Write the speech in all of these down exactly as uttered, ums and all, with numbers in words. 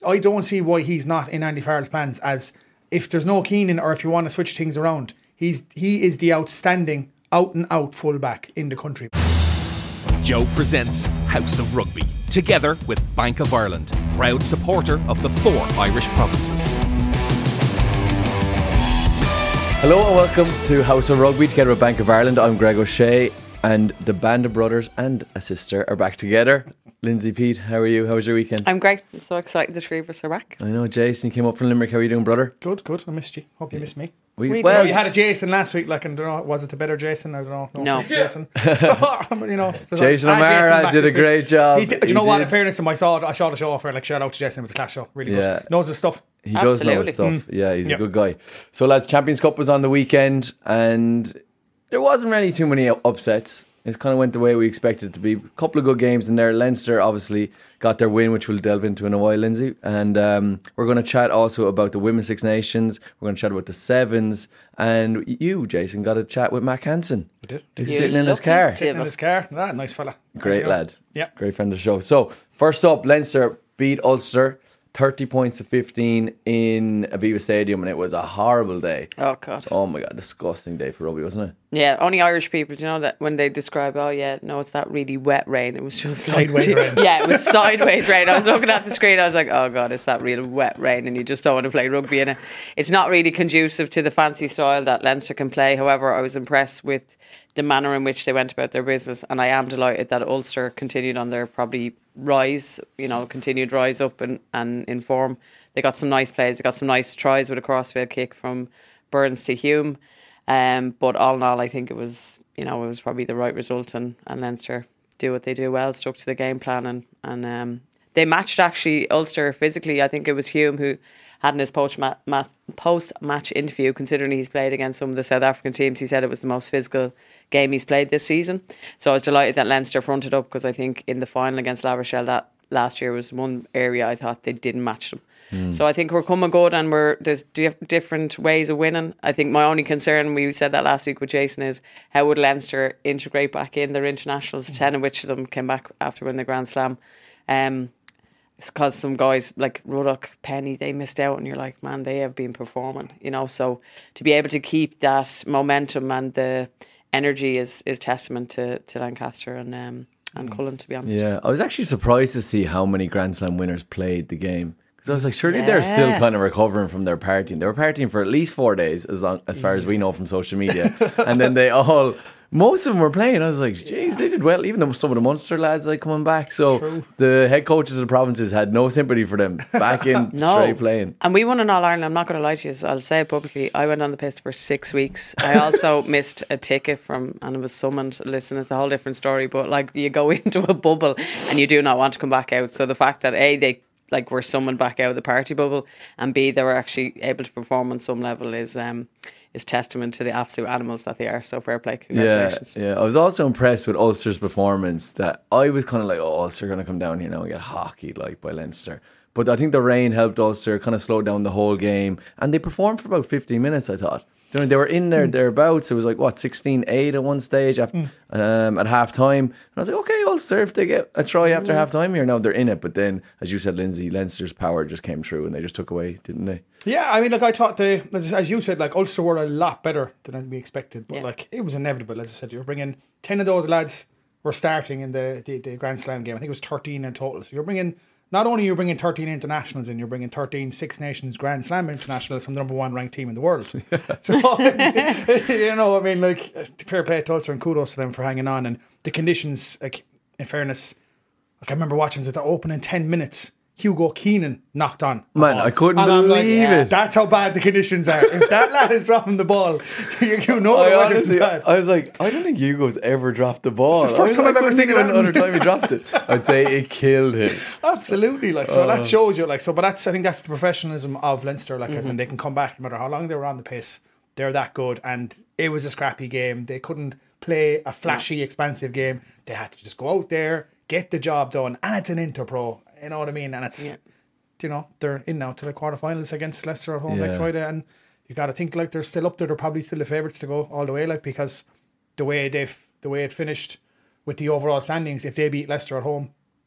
I don't see why he's not in Andy Farrell's plans. As if there's no Keenan, or if you want to switch things around, he's he is the outstanding, out and out fullback in the country. Joe presents House of Rugby, together with Bank of Ireland, proud supporter of the four Irish provinces. Hello and welcome to House of Rugby, together with Bank of Ireland. I'm Greg O'Shea, and the band of brothers and a sister are back together. Lindsay, Pete, how are you? How was your weekend? I'm great. I'm so excited the three of us are back. I know, Jason, you came up from Limerick. How are you doing, brother? Good, good. I missed you. Hope you missed me. We, We well, You had a Jason last week, like, and I don't know, was it the better Jason? I don't know. No. offense, Jason. you know, there's Jason like, ah, O'Mara back did a this week. great job. He did, do He you know what? did. In fairness to him, I saw, I saw the show offer. Like, shout out to Jason. It was a class show. Really Yeah. good. Knows his stuff. he does know his Absolutely. stuff. Yeah, he's Yeah. a good guy. So, lads, Champions Cup was on the weekend, and there wasn't really too many upsets. It kind of went the way we expected it to be. A couple of good games in there. Leinster obviously got their win, which we'll delve into in a while, Lindsay. And um, we're going to chat also about the Women's Six Nations. We're going to chat about the Sevens. And you, Jason, got a chat with Mac Hansen. I did. He's You sitting in his lucky car. Sitting in his car. Ah, nice fella. Great Nice lad. Yeah. Great friend of the show. So, first up, Leinster beat Ulster thirty points to fifteen in Aviva Stadium, and it was a horrible day. Oh, God. Oh my God, disgusting day for rugby, wasn't it? Yeah, only Irish people, do you know that when they describe, oh, yeah, no, it's that really wet rain. It was just Sideways like, rain. Yeah, it was sideways rain. I was looking at the screen. I was like, oh, God, it's that real wet rain, and you just don't want to play rugby in it. It's not really conducive to the fancy style that Leinster can play. However, I was impressed with the manner in which they went about their business, and I am delighted that Ulster continued on their probably rise, you know, continued rise up and, and in form. They got some nice plays. They got some nice tries with a crossfield kick from Burns to Hume. Um, but all in all, I think it was, you know, it was probably the right result, and, and Leinster do what they do well, stuck to the game plan, and, and um, they matched actually Ulster physically. I think it was Hume who had in his post-match post-match interview, considering he's played against some of the South African teams, he said it was the most physical game he's played this season. So I was delighted that Leinster fronted up, because I think in the final against La Rochelle that last year was one area I thought they didn't match them. Mm. So I think we're coming good, and we're there's di- different ways of winning. I think my only concern, we said that last week with Jason, is how would Leinster integrate back in their internationals, mm. ten of which of them came back after winning the Grand Slam. Um, It's because some guys like Ruddock, Penny, they missed out, and you're like, man, they have been performing, you know. So to be able to keep that momentum and the energy is is testament to, to Lancaster and um, and Cullen, to be honest. Yeah, I was actually surprised to see how many Grand Slam winners played the game. Because I was like, surely they're Yeah. still kind of recovering from their partying. They were partying for at least four days, as long as far as we know from social media. And then they all, most of them were playing. I was like, geez, they did well. Even though some of the Munster lads like coming back. So true. the head coaches of the provinces had no sympathy for them. Back in No. straight playing. And we won in All Ireland. I'm not going to lie to you, so I'll say it publicly. I went on the piss for six weeks. I also missed a ticket from, and it was summoned. Listen, it's a whole different story, but like, you go into a bubble and you do not want to come back out. So the fact that A, they like were summoned back out of the party bubble, and B, they were actually able to perform on some level is um is testament to the absolute animals that they are. So fair play, congratulations. Yeah, yeah. I was also impressed with Ulster's performance. That I was kind of like, oh, Ulster are going to come down here now and get hockeyed like by Leinster. But I think the rain helped Ulster kind of slow down the whole game, and they performed for about fifteen minutes, I thought. You know, they were in there, thereabouts. It was like, what, sixteen eight at one stage after, mm. um, at half time. And I was like, okay, Ulster, if they get a try after mm. half time here, now they're in it. But then, as you said, Lindsay, Leinster's power just came through and they just took away, didn't they? Yeah, I mean, like I thought they, as you said, like Ulster were a lot better than we expected. But yeah. like, it was inevitable, as I said. You were bringing ten of those lads were starting in the, the, the Grand Slam game. I think it was thirteen in total. So you're bringing, not only you're bringing thirteen internationals in, you're bringing thirteen Six Nations Grand Slam internationals from the number one ranked team in the world. So, you know, I mean, like, fair play to Ulster and kudos to them for hanging on. And the conditions, like, in fairness, like I remember watching the opening ten minutes, Hugo Keenan knocked on. Man, I couldn't and I'm believe like, yeah, it. That's how bad the conditions are. If that lad is dropping the ball, you, you know I the weather's honestly, bad. I was like, I don't think Hugo's ever dropped the ball. It's the first I time I've I ever couldn't seen think it of another happen. time he dropped it. I'd say it killed him. Absolutely, like so Oh. that shows you, like so. But that's I think that's the professionalism of Leinster, like, Mm-hmm. as in they can come back no matter how long they were on the piss. They're that good, and it was a scrappy game. They couldn't play a flashy, expansive game. They had to just go out there, get the job done, and it's an Interpro. You know what I mean? And it's. Yeah. You know, they're in now to the quarterfinals against Leicester at home Yeah. next Friday, and you got to think like they're still up there. They're probably still the favourites to go all the way, like, because the way they've the way it finished with the overall standings, if they beat Leicester at home,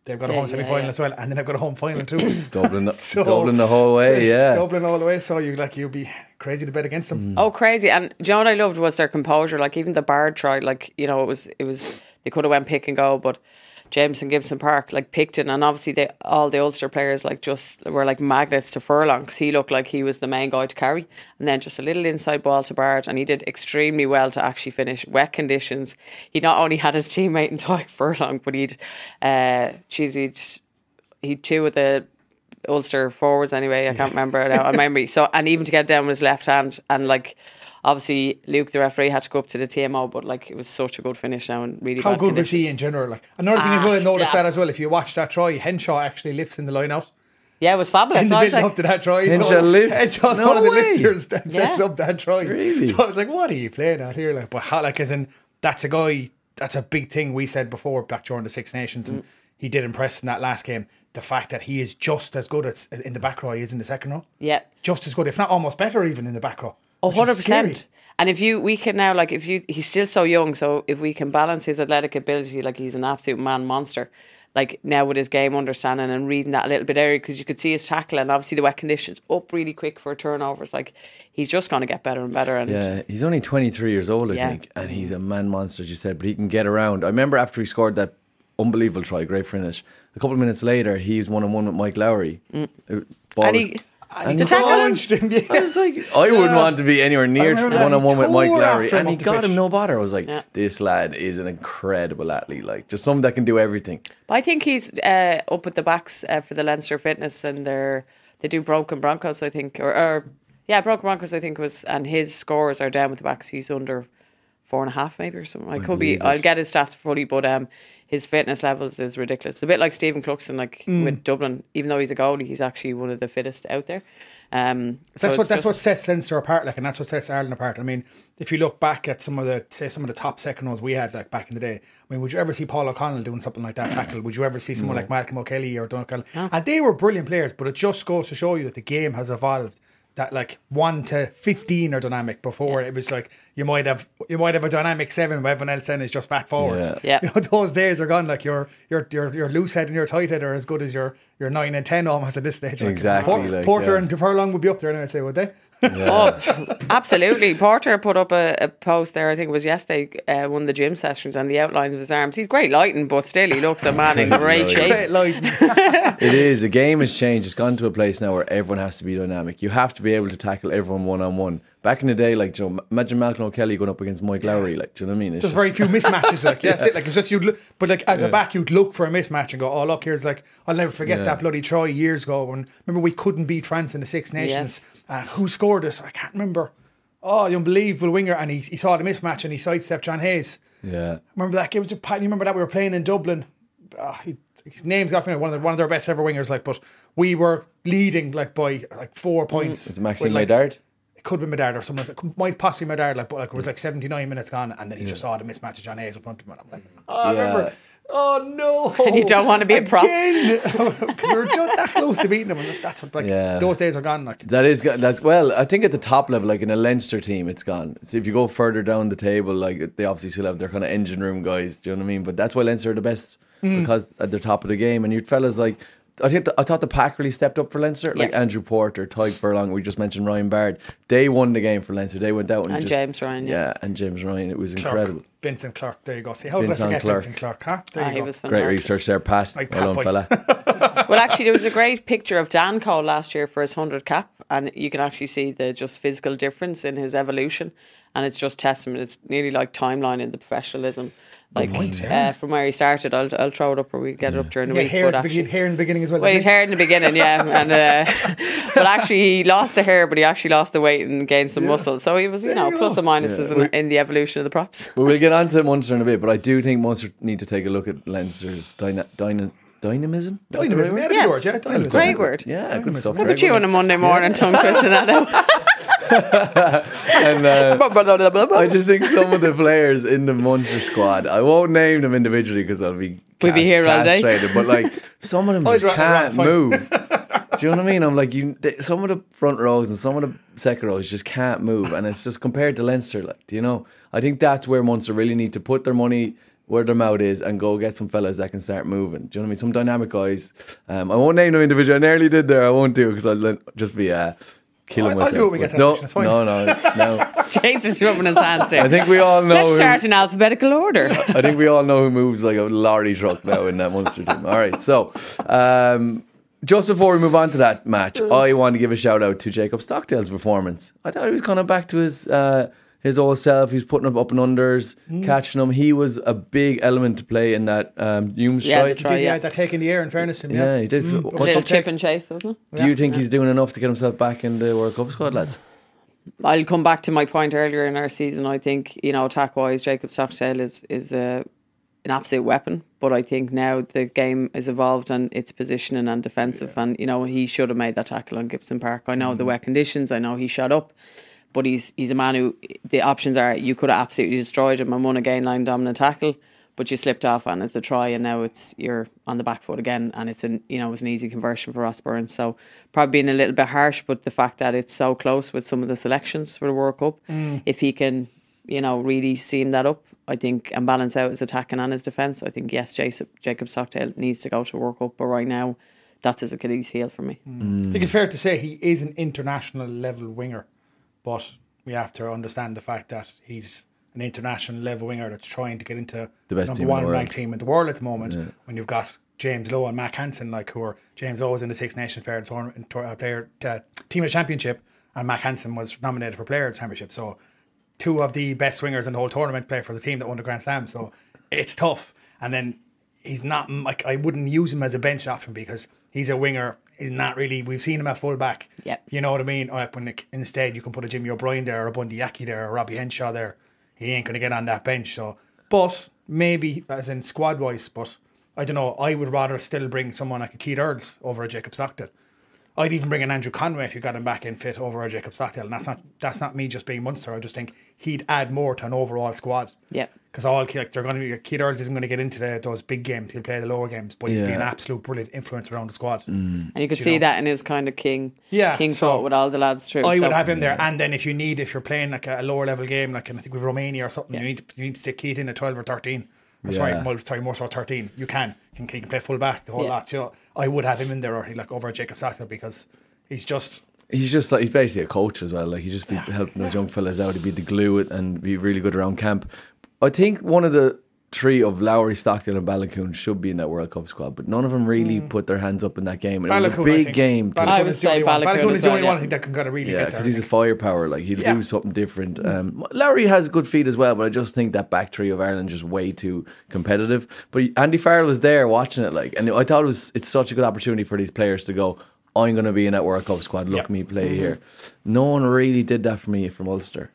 They've got a Yeah, home yeah, semi-final yeah. as well, and then they've got a home final too. Dublin, the, So- Dublin the whole way, It's yeah. Dublin all the way, so you like you'd be crazy to bet against them. Oh, crazy! And do you know what I loved was their composure. Like even the Bard tried, like you know, it was it was they could have went pick and go, but Jameson Gibson Park like picked it, and obviously they all the Ulster players like just were like magnets to Furlong because he looked like he was the main guy to carry, and then just a little inside ball to Bard, and he did extremely well to actually finish wet conditions. He not only had his teammate in Tyke Furlong, but he'd, uh, geez, he'd he'd two of the Ulster forwards anyway. I can't remember it out of memory. So and even to get down with his left hand, and like obviously Luke the referee had to go up to the T M O, but like it was such a good finish now and really How bad good was conditions. he in general? Like another thing Ah, as well, I noticed stop. that as well. If you watch that try, Henshaw actually lifts in the line out. Yeah, it was fabulous. In the I was build like, up to that try, Henshaw so lifts? Henshaw's No one of the way. lifters that sets Yeah. up that try. Really? So I was like, what are you playing at here? Like, but how, like as in that's a guy. That's a big thing we said before back during the Six Nations, and he did impress in that last game. The fact that he is just as good at, in the back row he is in the second row, yeah. just as good, if not almost better, even in the back row. A which is hundred scary. percent. And if you, we can now like if you, he's still so young. So if we can balance his athletic ability, like he's an absolute man monster. Like now with his game understanding and reading that a little bit earlier, because you could see his tackle and obviously the wet conditions up really quick for turnovers. Like he's just going to get better and better. And Yeah, he's only twenty-three years old, I Yeah. think, and he's a man monster, as you said, but he can get around. I remember after he scored that unbelievable try, great finish, a couple of minutes later, he's one-on-one with Mike Lowry. Uh, ball and was- he, And the he tackle him? launched him, yeah. I was like, I wouldn't want to be anywhere near remember that. one-on-one He with Mike tore Lowry, after him and he up the got pitch. him no bother. I was like, Yeah. this lad is an incredible athlete, like just someone that can do everything. But I think he's uh, up at the backs uh, for the Leinster Fitness, and they're they do Broken Broncos, I think, or, or yeah, Broken Broncos, I think it was, and his scores are down with the backs. He's under four and a half, maybe or something. I could be. believe it. I'll get his stats fully, but um, his fitness levels is ridiculous. A bit like Stephen Cluxton, like Mm. with Dublin. Even though he's a goalie, he's actually one of the fittest out there. Um, so That's what it's that's just- what sets Leinster apart, like, and that's what sets Ireland apart. I mean, if you look back at some of the say some of the top second rows we had, like back in the day, I mean, would you ever see Paul O'Connell doing something like that tackle? Would you ever see someone like Malcolm O'Kelly or Donald? And they were brilliant players, but it just goes to show you that the game has evolved. That like one to fifteen are dynamic. Before it was like you might have you might have a dynamic seven, but everyone else then is just fat forwards. Yeah. Yeah. You know, those days are gone. Like your your your your loose head and your tight head are as good as your your nine and ten almost at this stage. Like, Exactly, Por- like, Porter yeah. and Furlong would be up there, and I'd say, would they? Oh, absolutely. Porter put up a, a post there, I think it was yesterday, uh, one of the gym sessions, and the outline of his arms. He's great lighting, but still he looks a man in great Great shape. Great lighting. It is. The game has changed. It's gone to a place now where everyone has to be dynamic. You have to be able to tackle everyone one on one. Back in the day, like, you know, imagine Malcolm O'Kelly going up against Mike Lowry. Like, do you know what I mean? It's There's just- very few mismatches. Like, yeah, that's it. Like, it's just you'd look, but like as a back, you'd look for a mismatch and go, oh look, here's like, I'll never forget Yeah. that bloody try years ago when remember we couldn't beat France in the Six Nations. Uh, who scored us? I can't remember. Oh, the unbelievable winger, and he he saw the mismatch and he sidestepped John Hayes. yeah. Remember that game? Was it Pat? You remember that we were playing in Dublin? Uh, he, his name's got one of the, one of their best ever wingers. Like, but we were leading like by like four points. Is it Maxime with, like, Medard? It could be Medard or someone. It could- might possibly Medard. Like, but like it was like seventy-nine minutes gone, and then he just saw the mismatch of John Hayes in front of him. And I'm like, oh, I Yeah. remember. Oh no! And you don't want to be a prop. because we were just that close to beating them. And that's what like Yeah. those days are gone. Like, That is go- that's well. I think at the top level, like in a Leinster team, it's gone. So if you go further down the table, like they obviously still have their kind of engine room guys. Do you know what I mean? But that's why Leinster are the best Mm. because at the top of the game. And you fellas like, I think the, I thought the pack really stepped up for Leinster. Like Yes. Andrew Porter, Tyke Furlong. We just mentioned Ryan Bard. They won the game for Leinster. They went out and, And just, James Ryan, yeah. yeah, and James Ryan. It was Clark, incredible. Vincent Clark. There you go. See how did I Vincent forget Clark. Vincent Clark? Huh? There Ah, you he go. was Great fantastic. research there, Pat. Like well Pat done, Boy. fella. Well, actually, there was a great picture of Dan Cole last year for his one hundred cap, and you can actually see the just physical difference in his evolution, and it's just testament. It's nearly like timeline in the professionalism, like point, yeah. uh, from where he started. I'll I'll throw it up, or we get it up during the He had week. hair, But at the actually, begin- hair in the beginning as well. well, didn't he's hair in the beginning, yeah, and uh, but actually he lost the hair, but he actually lost the weight and gained some muscle. So he was, you There know, you plus go. and minuses in, in the evolution of the props. Well, we'll get on to Munster in a bit, but I do think Munster need to take a look at Leinster's dyna- dyna- dynamism. he? Dynamism. Yeah, Yes. good word. Yeah, dynamism. Great word. Yeah, good stuff. Look Great at you word. on a Monday morning, tongue twisting that out. And uh, I just think some of the players in the Munster squad, I won't name them individually because I'll be We'll be cast- here all day. castrated, but like some of them I'd just rather run, can't it's fine. move. Do you know what I mean? I'm like, you. They, some of the front rows and some of the second rows just can't move, and it's just compared to Leinster. Like, do you know? I think that's where Munster really need to put their money where their mouth is and go get some fellas that can start moving. Do you know what I mean? Some dynamic guys. Um, I won't name no individual. I nearly did there. I won't do it because I'll just be uh, killing I'll, myself. I'll do it when we get to no, that section, it's fine. no, no, no. Jesus rubbing his hands here. I think we all know. Let's who- start in alphabetical order. I think we all know who moves like a lorry truck now in that Munster team. All right, so um, just before we move on to that match, I want to give a shout out to Jacob Stockdale's performance. I thought he was kind of back to his uh, his old self. He's putting up up and unders, Mm. catching them. He was a big element to play in that um, Humes Yeah, try. the try. Did, yeah, yeah. that take in the air, in fairness. And, Yeah, yeah. he did. So Mm. what's Little up, chip Jake? and chase, wasn't it? Do you think he's doing enough to get himself back in the World Cup squad, lads? I'll come back to my point earlier in our season. I think, you know, attack wise, Jacob Stockdale is is a, an absolute weapon. But I think now the game is evolved and it's positioning and defensive. Yeah. And, you know, he should have made that tackle on Gibson Park. I know mm. the wet conditions. I know he shot up. But he's he's a man who, the options are, you could have absolutely destroyed him and won a gain line dominant tackle, but you slipped off and it's a try, and now it's you're on the back foot again, and it's an you know it was an easy conversion for Ross Burns. So probably being a little bit harsh, but the fact that it's so close with some of the selections for the World Cup, mm. if he can you know really seam that up, I think, and balance out his attacking and his defence, I think yes, Jacob, Jacob Stockdale needs to go to World Cup, but right now that's his Achilles heel for me. Mm. I think it's fair to say he is an international level winger. But we have to understand the fact that he's an international level winger that's trying to get into the best number team one in the ranked team in the world at the moment. Yeah. When you've got James Lowe and Mac Hansen, like who are James Lowe was in the Six Nations player tournament, uh, player uh, team of the championship, and Mac Hansen was nominated for player of the championship. So two of the best wingers in the whole tournament play for the team that won the Grand Slam. So it's tough. And then he's not like I wouldn't use him as a bench option because he's a winger. He's not really. We've seen him at full back. Yep. You know what I mean? Like when it, instead you can put a Jimmy O'Brien there, or a Bundy Yaki there, or Robbie Henshaw there. He ain't going to get on that bench. So, but maybe as in squad wise. But I don't know. I would rather still bring someone like a Keith Earls over a Jacob Stockdale. I'd even bring an Andrew Conway if you got him back in fit over a Jacob Stockdale. And that's not that's not me just being Munster. I just think he'd add more to an overall squad. Yeah. Because all like they're going to be Keith Earls isn't going to get into the, those big games. He'll play the lower games, but he'll be Yeah. an absolute brilliant influence around the squad. Mm. And you could You see know. that in his kind of king Yeah, king so thought with all the lads through. I so. would have him there, and then if you need, if you're playing like a, a lower level game, like I think with Romania or something, Yeah. you need to, you need to stick Keith in at twelve or thirteen. Or Yeah. Sorry, well, sorry, more so thirteen. You can, he can, he can play full back the whole Yeah. lot. So I would have him in there, or like over Jacob Stockdale because he's just. He's just like he's basically a coach as well. Like he just be helping those young fellas out. He'd be the glue it and be really good around camp. I think one of the three of Lowry, Stockdale, and Balakoon should be in that World Cup squad, but none of them really put their hands up in that game. And it was a Balakoon, I big think. game. To, I Balakoon would is the only say one. Balakoon Balakoon as is the only well, one I yeah. think that can kind of really yeah, get there. because I he's a think. firepower. Like he'll Yeah. do something different. Um, Lowry has good feet as well, but I just think that back three of Ireland is just way too competitive. But Andy Farrell was there watching it, like, and I thought it was it's such a good opportunity for these players to go, I'm going to be in that World Cup squad. Look Yep. me play here. No one really did that for me from Ulster.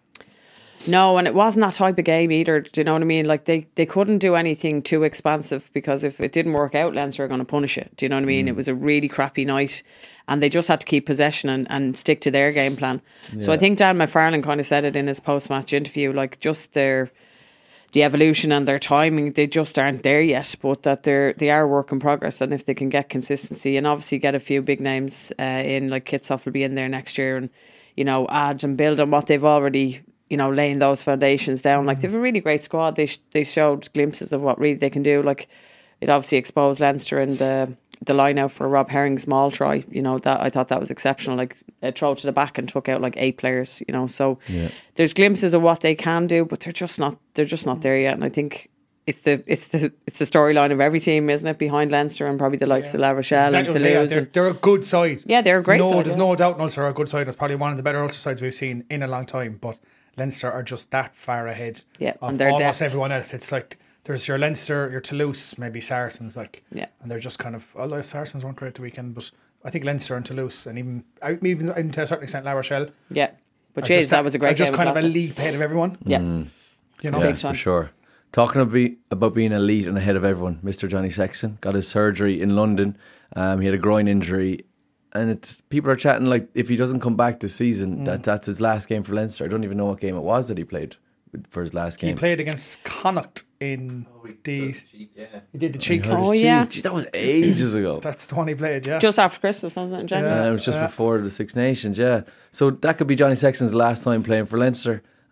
No, and it wasn't that type of game either. Do you know what I mean? Like they, they couldn't do anything too expansive because if it didn't work out, Leinster are going to punish it. Do you know what I mean? Mm. It was a really crappy night, and they just had to keep possession and, and stick to their game plan. Yeah. So I think Dan McFarlane kind of said it in his post match interview, like just their the evolution and their timing, they just aren't there yet. But that they're they are work in progress, and if they can get consistency and obviously get a few big names uh, in, like Kitsoff will be in there next year, and you know add and build on what they've already. You know, laying those foundations down. Like, they have a really great squad. They sh- they showed glimpses of what really they can do. Like, it obviously exposed Leinster in the the line out for Rob Herring's maul try. You know, that I thought that was exceptional. Like, a throw to the back and took out like eight players. You know, so Yeah. there's glimpses of what they can do, but they're just not. They're just not there yet. And I think it's the it's the it's the storyline of every team, isn't it? Behind Leinster and probably the likes Yeah. of La Rochelle and Exactly what I'm saying, Toulouse. they're, and- they're a good side. Yeah, they're a great no, side, There's yeah. no doubt Ulster are a good side. It's probably one of the better Ulster sides we've seen in a long time. But Leinster are just that far ahead Yeah, of and their almost depth. everyone else. It's like there's your Leinster, your Toulouse, maybe Saracens, like, Yeah. and they're just kind of. Although Saracens weren't great the weekend, but I think Leinster and Toulouse, and even even to a certain extent La Rochelle. yeah, but are geez, just that was a great are just game. kind of a wasn't it? leap ahead of everyone. Yeah. You know, Yeah, Big time. for sure. Talking about, about being elite and ahead of everyone, Mister Johnny Sexton got his surgery in London. Um, he had a groin injury, and it's people are chatting like if he doesn't come back this season, Mm. that that's his last game for Leinster. I don't even know what game it was that he played for his last he game. played against Connacht in the. He did the cheek. Hurt his Oh, cheek. yeah. Jeez, that was ages ago. That's the one he played. Yeah. Just after Christmas, wasn't it, in January? Uh, it was just Yeah. before the Six Nations, yeah. So that could be Johnny Sexton's last time playing for Leinster.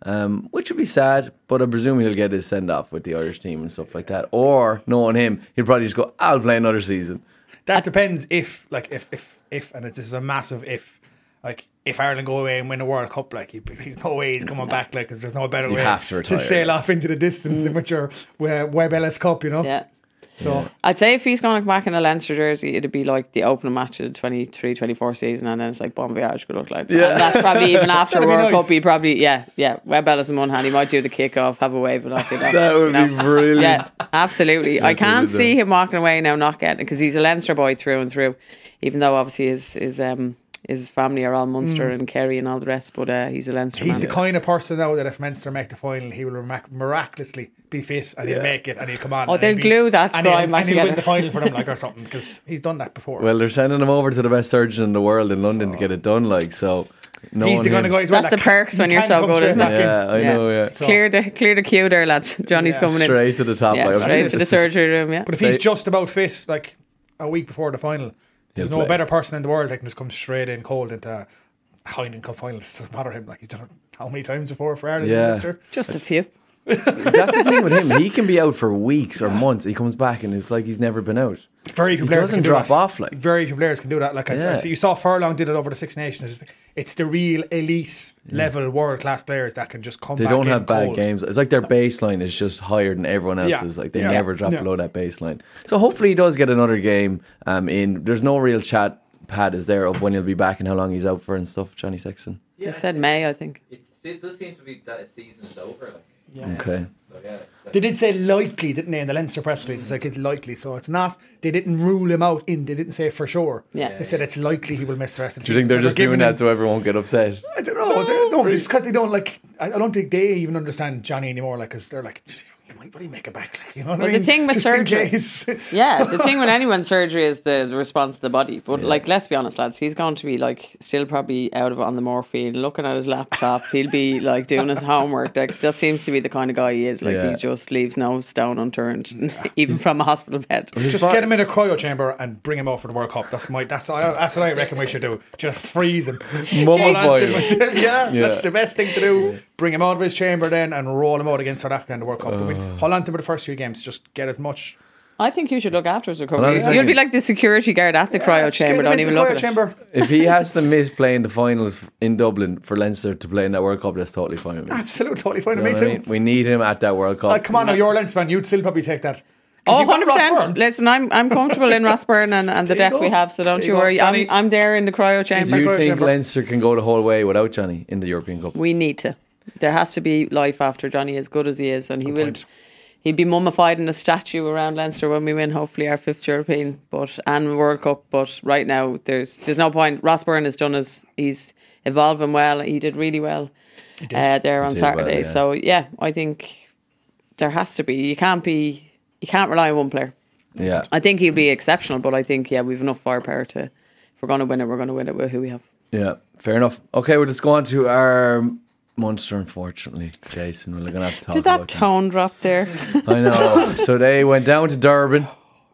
um, which would be sad. But I presume he'll get his send off with the Irish team and stuff like that. Or knowing him, he'll probably just go, "I'll play another season." That depends if, like, if, if, if, and it's this is a massive if, like, if Ireland go away and win a World Cup, like, he, he's no way he's coming back, like, because there's no better You way have to retire, sail like. off into the distance than with your uh, Webb Ellis Cup, you know? Yeah. So, I'd say if he's going to come back in a Leinster jersey, it'd be like the opening match of the twenty-three twenty-four season, and then it's like bon voyage, good luck, lads. Yeah. And that's probably even after That'd be World nice. Cup, he probably, yeah, yeah, Webb Ellis in one hand, he might do the kick off, have a wave and off you go. That would you be know? brilliant. Yeah, absolutely. I can't brilliant. see him walking away now not getting it, because he's a Leinster boy through and through, even though obviously his, his, um, his family are all Munster and Kerry and all the rest, but uh, he's a Leinster he's man. the kind of person now that if Munster make the final, he will mirac- miraculously be fit and he'll make it and he'll come on. Oh, and they'll he'll be- glue that and he'll, crime back and he'll win together. the final for them, like, or something, because he's done that before. Well, they're sending him over to the best surgeon in the world in London to get it done. Like so, no he's the kind of guy as well. That's that the can- perks he when you're can so come good, straight isn't it? back in. Yeah, I know. Yeah, So- Clear the clear the queue there, lads. Johnny's Yeah, coming in. straight to the top. Yeah, like, straight it's to the just- surgery room, yeah. But if Say- he's just about fit, like a week before the final, there's He'll no play. better person in the world that can just come straight in cold into a Heineken Cup final. It doesn't bother him. Like, he's done it how many times before for Ireland? Yeah. Munster? Just a few. That's the thing with him. He can be out for weeks or months. He comes back and it's like he's never been out. Very few He players doesn't can do drop that. off, like. Very few players can do that. Like I, I Yeah. see, you saw Furlong did it over the Six Nations. It's, it's the real elite level world class players that can just come. They back don't in have bad cold. games. It's like their baseline is just higher than everyone Yeah. else's. Like they Yeah. never drop Yeah. below that baseline. So hopefully he does get another game. Um, in there's no real chat. Pad is there of when he'll be back and how long he's out for and stuff. Johnny Sexton. They said May, I think. It, it does seem to be that a season is over. Like, Yeah. Okay. so yeah. It's like, They did say likely, didn't they, in the Leinster press release? It's like it's likely, so it's not. They didn't rule him out in. They didn't say for sure. Yeah. They said it's likely he will miss the rest of the Do you think season. they're So just doing giving that him- so everyone won't get upset? I don't know. They're, no, just because they don't like. I, I don't think they even understand Johnny anymore. Like, because they're like, you might really make it back. Like, you know what Well, I the mean? thing with just surgery- in case. Yeah, the thing with anyone's surgery is the, the response to the body. But like, let's be honest, lads, he's going to be like still probably out of it on the morphine, looking at his laptop. He'll be like doing his homework. Like that seems to be the kind of guy he is. Like Yeah. he just leaves no stone unturned, even from a hospital bed. Just get him in a cryo chamber and bring him out for the World Cup. That's my. That's I, that's what I reckon we should do. Just freeze him. Mummify him. yeah, Yeah. that's the best thing to do. Bring him out of his chamber then and roll him out against South Africa in the World Cup. Uh. We hold on to him for the first few games. Just get as much. I think you should look after his Hold on a recovery. second. You'll be like the security guard at the cryo Just get chamber. him Don't into even the look cryo at it. chamber. If he has to miss playing the finals in Dublin for Leinster to play in that World Cup, that's totally fine with me. Absolutely, totally fine You with know me what I too. mean? We need him at that World Cup. Like, come on, now you're a Leinster fan. You'd still probably take that. 'Cause Oh, you've got one hundred Ross percent. Byrne. Listen, I'm I'm comfortable in Rossburn and, and the There you deck we go. have, so don't There you you go. worry. Johnny- I'm I'm there in the cryo Do chamber. you Cryo think chamber. Leinster can go the whole way without Johnny in the European Cup? We need to. There has to be life after Johnny, as good as he is, and he will. point. He'll be mummified in a statue around Leinster when we win, hopefully our fifth European, but and World Cup. But right now, there's there's no point. Ross Byrne has done his. He's evolving well. He did really well uh, there on did well, Saturday. yeah. So yeah, I think there has to be. You can't be. You can't rely on one player. Yeah. I think he'll be exceptional, but I think yeah, we've enough firepower to. If we're going to win it, we're going to win it with who we have. Yeah, fair enough. Okay, we'll just go on to our Munster, unfortunately. Jason, we're going to have to talk Did about that them. tone drop there? I know. So they went down to Durban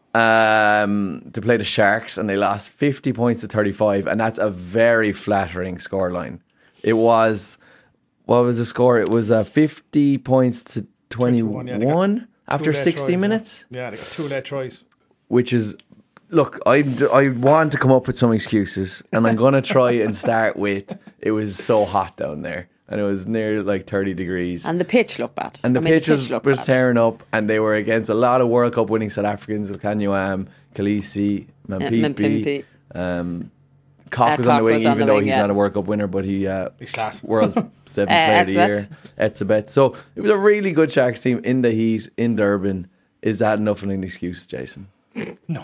um, to play the Sharks and they lost fifty points to thirty-five, and that's a very flattering scoreline. It was, what was the score? It was uh, fifty points to twenty-one yeah, they got after Two late sixty tries, minutes, Yeah, yeah they got two late tries. which is, look, I, I want to come up with some excuses, and I'm going to try and start with, it was so hot down there. And it was near like thirty degrees. And the pitch looked bad. And the I mean, pitch was, looked was bad. tearing up, and they were against a lot of World Cup winning South Africans, Kanyuam, Khaleesi, Mampipi. Mampipi. Um, Cock Uh, was on Cock the wing, was on even the though wing, he's yeah. not a World Cup winner, but he uh, He's class. World's seventh Uh, player of the Etzebeth. year. Etzebeth. So it was a really good Sharks team in the heat in Durban. Is that enough of an excuse, Jason? No.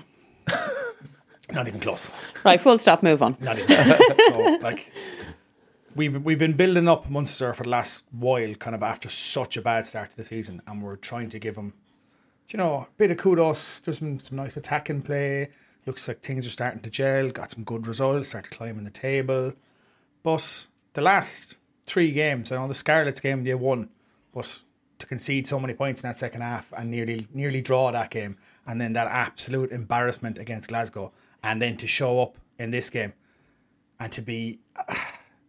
Not even close. Right, full stop, move on. Not even close. So, like, we've, we've been building up Munster for the last while, kind of after such a bad start to the season, and we're trying to give them, you know, a bit of kudos. There's been some nice attacking play. Looks like things are starting to gel. Got some good results. Started climbing the table. But the last three games, I know the Scarlets game they won, but to concede so many points in that second half and nearly nearly draw that game, and then that absolute embarrassment against Glasgow, and then to show up in this game and to be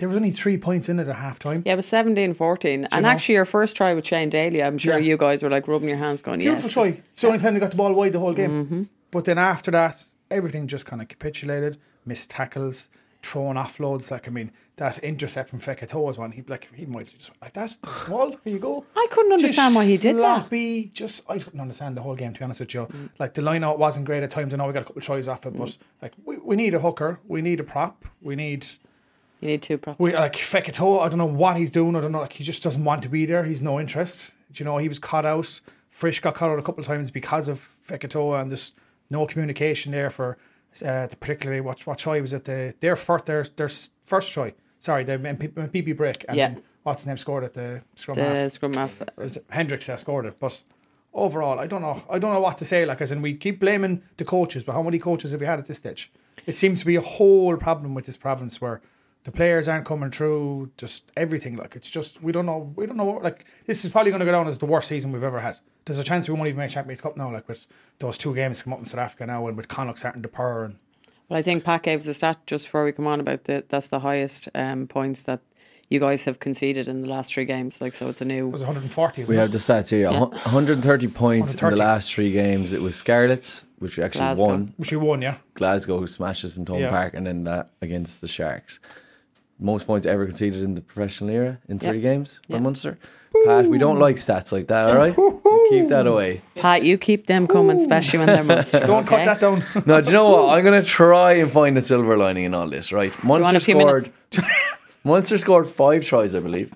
there was only three points in it at half time. Yeah, it was seventeen fourteen. And know? actually, your first try with Shane Daly, I'm sure Yeah. you guys were like rubbing your hands going, Beautiful yes. try. It's the only time they got the ball wide the whole game. Mm-hmm. But then after that, everything just kind of capitulated. Missed tackles, throwing offloads. Like, I mean, that intercept from Fekitoa's one, he like he might just went like that. That's the ball. Here you go. I couldn't Just understand why he did that. sloppy, Just I couldn't understand the whole game, to be honest with you. Mm. Like, the line out wasn't great at times. I know we got a couple of tries off it, but like we, we need a hooker. We need a prop. We need... You need two props. We like Fekitoa. I don't know what he's doing. I don't know. Like, he just doesn't want to be there. He's no interest. Do you know, he was caught out. Frisch got caught out a couple of times because of Fekitoa, and just no communication there for uh, the particularly what what try was it? The their first their their first try. Sorry, the M P P break. And Yeah. then what's his name scored at the scrum The half. scrum half. Was it Hendricks that scored it, but. Overall, I don't know. I don't know what to say. Like, as in, we keep blaming the coaches, but how many coaches have we had at this stage? It seems to be a whole problem with this province where the players aren't coming through. Just everything. Like, it's just we don't know. We don't know. Like, this is probably going to go down as the worst season we've ever had. There's a chance we won't even make Champions Cup now. Like, with those two games come up in South Africa now, and with Connacht starting to purr. And Well, I think Pat gave us a stat just before we come on about the that's the highest um, points that you guys have conceded in the last three games. Like, so it's a new. it was one hundred forty. Isn't We it? have the stats here. Yeah. one hundred thirty points in the one hundred thirty. last three games. It was Scarlets, which we actually Glasgow. won. Which we won, yeah. Glasgow, who smashed us in Tone Yeah. Park, and then that against the Sharks. Most points ever conceded in the professional era in three Yep. games for Yep. Munster. Pat, we don't like stats like that, all right? Keep that away. Pat, you keep them coming, especially when they're Munster. Don't okay? cut that down. No, do you know what? I'm going to try and find a silver lining in all this, right? want Munster a few scored. Munster scored five tries, I believe.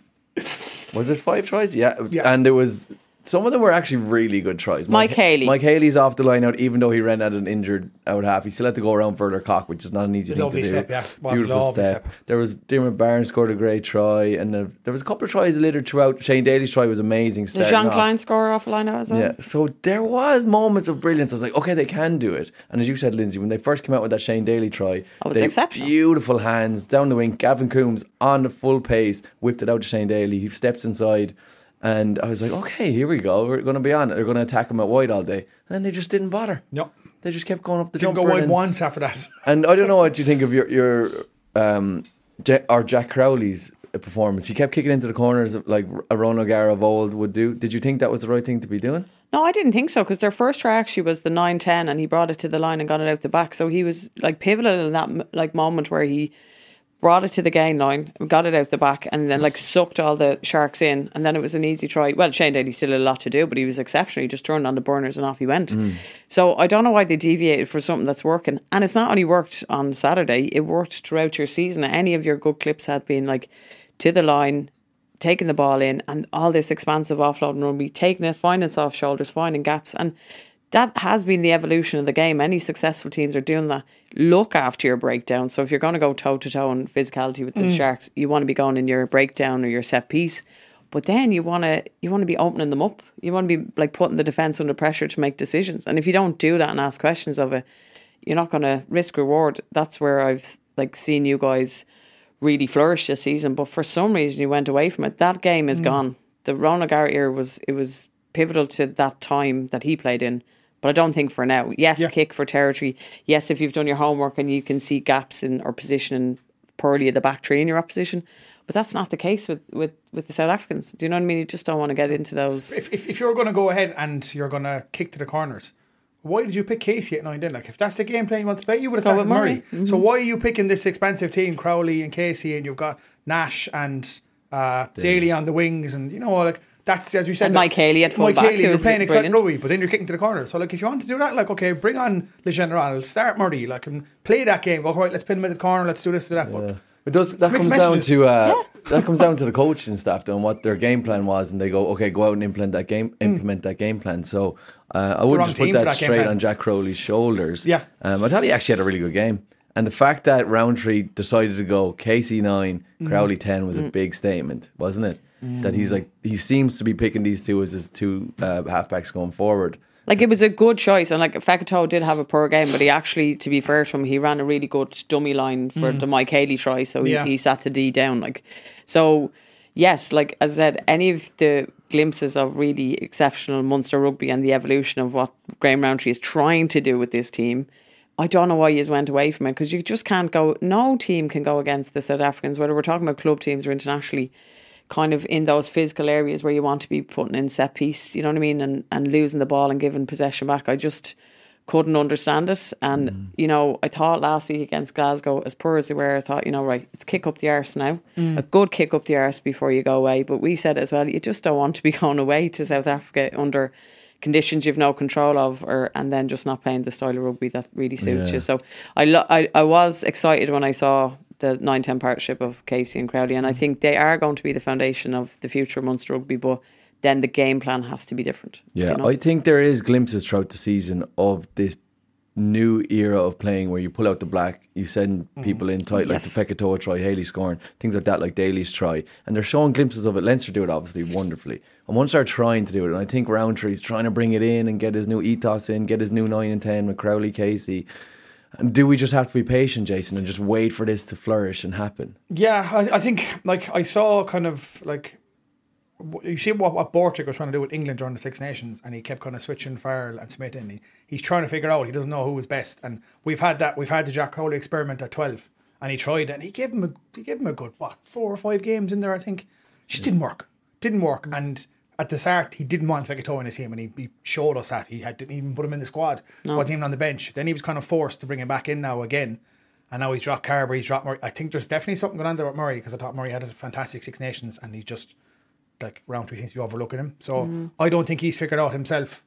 Was it five tries? Yeah. Yeah. And it was. Some of them were actually really good tries. Mike Haley. Mike Haley's off the line out, even though he ran out an injured out half. He still had to go around further cock, which is not an easy A thing lovely to do. step, yeah. Was a Beautiful lovely step. step. There was Dermot Barnes scored a great try, and there, there was a couple of tries littered throughout. Shane Daly's try was amazing. Did starting Jean off. Klein score off a line out as well? Yeah, so there was moments of brilliance. I was like, okay, they can do it. And as you said, Lindsay, when they first came out with that Shane Daly try, That was they- exceptional. Beautiful hands down the wing. Gavin Coombs on the full pace whipped it out to Shane Daly. He steps inside, and I was like, okay, here we go. We're going to be on it. They're going to attack him at wide all day, and then they just didn't bother. No. They just kept going up the Didn't jumper. go wide and, once after that. and I don't know what you think of your your um, Ja- or Jack Crowley's performance. He kept kicking into the corners of, like a Ron O'Gara of old would do. Did you think that was the right thing to be doing? No, I didn't think so, because their first try actually was the nine ten, and he brought it to the line and got it out the back. So he was like pivotal in that m- like moment where he brought it to the gain line, got it out the back, and then like sucked all the Sharks in, and then it was an easy try. Well, Shane Daly still had a lot to do, but he was exceptional. He just turned on the burners and off he went. So I don't know why they deviated for something that's working. And it's not only worked on Saturday, it worked throughout your season. Any of your good clips had been like to the line, taking the ball in, and all this expansive offloading rugby, taking it, finding soft shoulders, finding gaps. And that has been the evolution of the game. Any successful teams are doing that. Look after your breakdown. So if you're going to go toe to toe in physicality with the Sharks, you want to be going in your breakdown or your set piece. But then you want to you want to be opening them up. You want to be like putting the defence under pressure to make decisions. And if you don't do that and ask questions of it, you're not going to risk reward. That's where I've like seen you guys really flourish this season. But for some reason you went away from it. That game is gone. The Ron O'Gara era was it was pivotal to that time that he played in. But I don't think for now. Yes, Yeah. kick for territory. Yes, if you've done your homework and you can see gaps in or positioning poorly at the back three in your opposition. But that's not the case with, with, with the South Africans. Do you know what I mean? You just don't want to get into those. If, if if you're going to go ahead and you're going to kick to the corners, why did you pick Casey at nine then? Like, if that's the game plan you want to play, you would have Go started with Murray. Murray. Mm-hmm. So why are you picking this expensive team, Crowley and Casey, and you've got Nash and uh, Daly on the wings, and you know, like that's as you said. And Mike Haley at Mike full-back, Haley, who you're was playing exciting brilliant. rugby, but then you're kicking to the corner. So like, if you want to do that, like, okay, bring on Le General, start Murray, like, and play that game. Go, right, let's pin him in the corner, let's do this, do that. But It does. That mixed comes down messages. to uh, that comes down to the coaching staff doing what their game plan was, and they go, okay, go out and implement that game, implement that game plan. So uh, I wrong wouldn't just put team for that that game straight plan. on Jack Crowley's shoulders. Yeah. um, I thought he actually had a really good game, and the fact that Roundtree decided to go Casey nine, Mm-hmm. Crowley ten was a big statement, wasn't it? That he's like he seems to be picking these two as his two uh, halfbacks going forward. Like, it was a good choice. And like, Fekitoa did have a poor game, but he actually, to be fair to him, he ran a really good dummy line for the Mike Haley try. So he, Yeah. he sat the D down. Like, so yes, like as I said, any of the glimpses of really exceptional Munster rugby and the evolution of what Graham Roundtree is trying to do with this team, I don't know why you went away from it, because you just can't go. No team can go against the South Africans, whether we're talking about club teams or internationally, kind of in those physical areas where you want to be putting in set piece, you know what I mean, and, and losing the ball and giving possession back. I just couldn't understand it. And, mm. you know, I thought last week against Glasgow, as poor as they were, I thought, you know, right, it's kick up the arse now. Mm. A good kick up the arse before you go away. But we said as well, you just don't want to be going away to South Africa under conditions you've no control of, or and then just not playing the style of rugby that really suits yeah. you. So I, lo- I I was excited when I saw the nine ten partnership of Casey and Crowley, and I think they are going to be the foundation of the future of Munster rugby, but then the game plan has to be different. Yeah, you know? I think there is glimpses throughout the season of this new era of playing where you pull out the black, you send people in tight, like yes. the Fekitoa try, Haley scoring, things like that, like Daly's try, and they're showing glimpses of it. Leinster do it obviously wonderfully, and once they're trying to do it, and I think Rowntree's trying to bring it in and get his new ethos in, get his new nine and ten with Crowley, Casey. And do we just have to be patient, Jason, and just wait for this to flourish and happen? Yeah, I, I think like I saw kind of like, you see what, what Bortic was trying to do with England during the Six Nations, and he kept kind of switching Farrell and Smith in. He, he's trying to figure out, he doesn't know who was best, and we've had that. We've had the Jack Crowley experiment at twelve, and he tried it, and he gave him a he gave him a good what four or five games in there, I think. Just yeah. didn't work, didn't work, and at the start he didn't want Fekitoa in his team, and he, he showed us that he had didn't even put him in the squad, no. wasn't even on the bench. Then he was kind of forced to bring him back in now again. And now he's dropped Carberry, he's dropped Murray. I think there's definitely something going on there with Murray, because I thought Murray had a fantastic Six Nations, and he's just like Roundtree seems to be overlooking him. So mm. I don't think he's figured out himself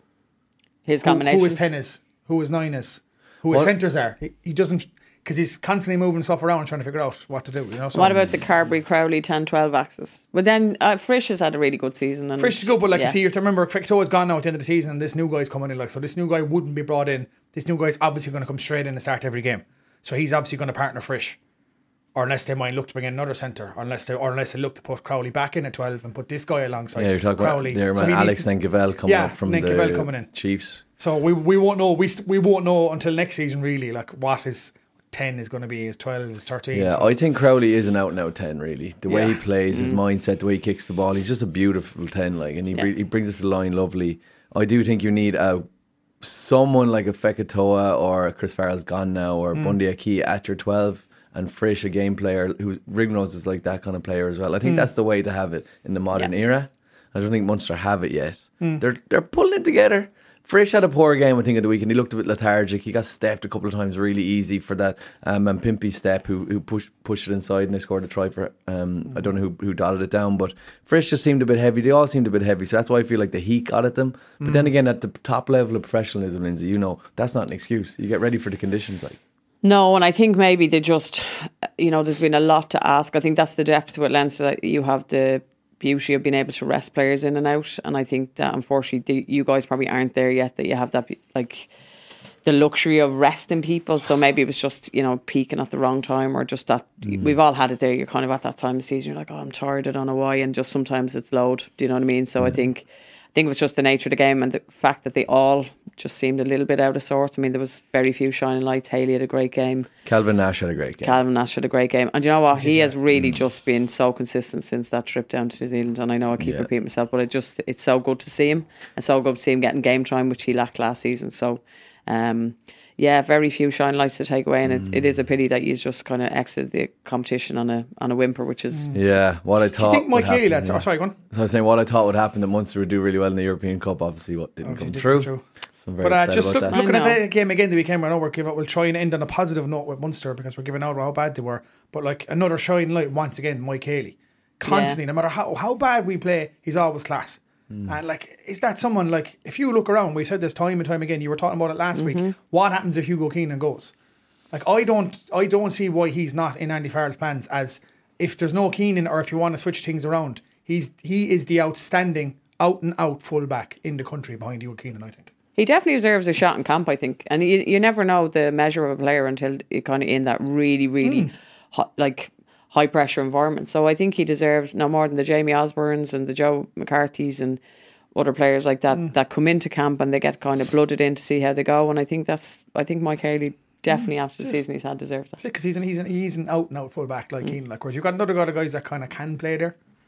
his combinations. Who, who his ten is, who his nine is, who his centres are. He, he doesn't, because he's constantly moving stuff around and trying to figure out what to do. You know. So what about the Carberry Crowley ten twelve axis? But then uh, Frisch has had a really good season. And Frisch is good, but like yeah. you see, you have to remember Fekitoa's gone now at the end of the season, and this new guy's coming in. Like so, this new guy wouldn't be brought in. This new guy's obviously going to come straight in and start every game. So he's obviously going to partner Frisch. Or unless they might look to bring in another centre, or unless they, or unless they look to put Crowley back in at twelve and put this guy alongside. Yeah, you're talking Crowley. about there, so Alex Nenkevel coming yeah, up from Nenkevel the coming in. Chiefs. So we we won't know we we won't know until next season really, like what his ten is going to be, his twelve, his thirteen. Yeah, so. I think Crowley is an out and out ten really. The way yeah. he plays, his mm. mindset, the way he kicks the ball, he's just a beautiful ten. Like, and he yeah. he brings it to the line lovely. I do think you need a someone like a Fekitoa or Chris Farrell's gone now, or mm. Bundy Aki at your twelve. And Frisch, a game player who's Rignos is like that kind of player as well. I think mm. that's the way to have it in the modern yeah. era. I don't think Munster have it yet. Mm. They're they're pulling it together. Frisch had a poor game, I think, at the weekend. He looked a bit lethargic. He got stepped a couple of times really easy for that. Um, and Pimpy step, who who pushed pushed it inside, and they scored a try for. Um, mm. I don't know who who dotted it down, but Frisch just seemed a bit heavy. They all seemed a bit heavy, so that's why I feel like the heat got at them. But mm. then again, at the top level of professionalism, Lindsay, you know that's not an excuse. You get ready for the conditions, like. No, and I think maybe they just, you know, there's been a lot to ask. I think that's the depth with Leinster, that you have the beauty of being able to rest players in and out. And I think that unfortunately the, you guys probably aren't there yet, that you have that, like, the luxury of resting people. So maybe it was just, you know, peaking at the wrong time, or just that mm. we've all had it there. You're kind of at that time of the season, you're like, oh, I'm tired, I don't know why. And just sometimes it's load. Do you know what I mean? So mm. I think... I think it was just the nature of the game, and the fact that they all just seemed a little bit out of sorts. I mean, there was very few shining lights. Haley had a great game. Calvin Nash had a great game. Calvin Nash had a great game. And you know what? He has really mm. just been so consistent since that trip down to New Zealand. And I know I keep yeah. repeating myself, but it just it's so good to see him, and so good to see him getting game time, which he lacked last season. So, um, yeah, very few shining lights to take away, and it, mm. it is a pity that he's just kind of exited the competition on a on a whimper, which is... Yeah, what I thought... Do you think Mike Haley, that's... Oh, sorry, go on. So I was saying what I thought would happen, that Munster would do really well in the European Cup, obviously what didn't obviously come didn't through. through. So I'm very but uh, excited just about look, that. looking at the game again, the weekend, I know we're giving, we'll try and end on a positive note with Munster, because we're giving out how bad they were. But like another shining light once again, Mike Haley. Constantly, yeah. no matter how, how bad we play, he's always class. Mm. And like, is that someone, like, if you look around, we said this time and time again, you were talking about it last mm-hmm. week, what happens if Hugo Keenan goes? Like, I don't I don't see why he's not in Andy Farrell's plans, as if there's no Keenan, or if you want to switch things around, he's he is the outstanding, out and out fullback in the country behind Hugo Keenan, I think. He definitely deserves a shot in camp, I think. And you, you never know the measure of a player until you're kind of in that really, really mm. hot, like high pressure environment. So I think he deserves no more than the Jamie Osborns and the Joe McCarthy's and other players like that mm. that come into camp and they get kind of blooded in to see how they go. And I think that's I think Mike Haley definitely mm. after the season he's had deserves that. Because he's an he's an he's an out and out full back like mm. Keenan. Like, whereas you've got another guy of guys that kind of can play there.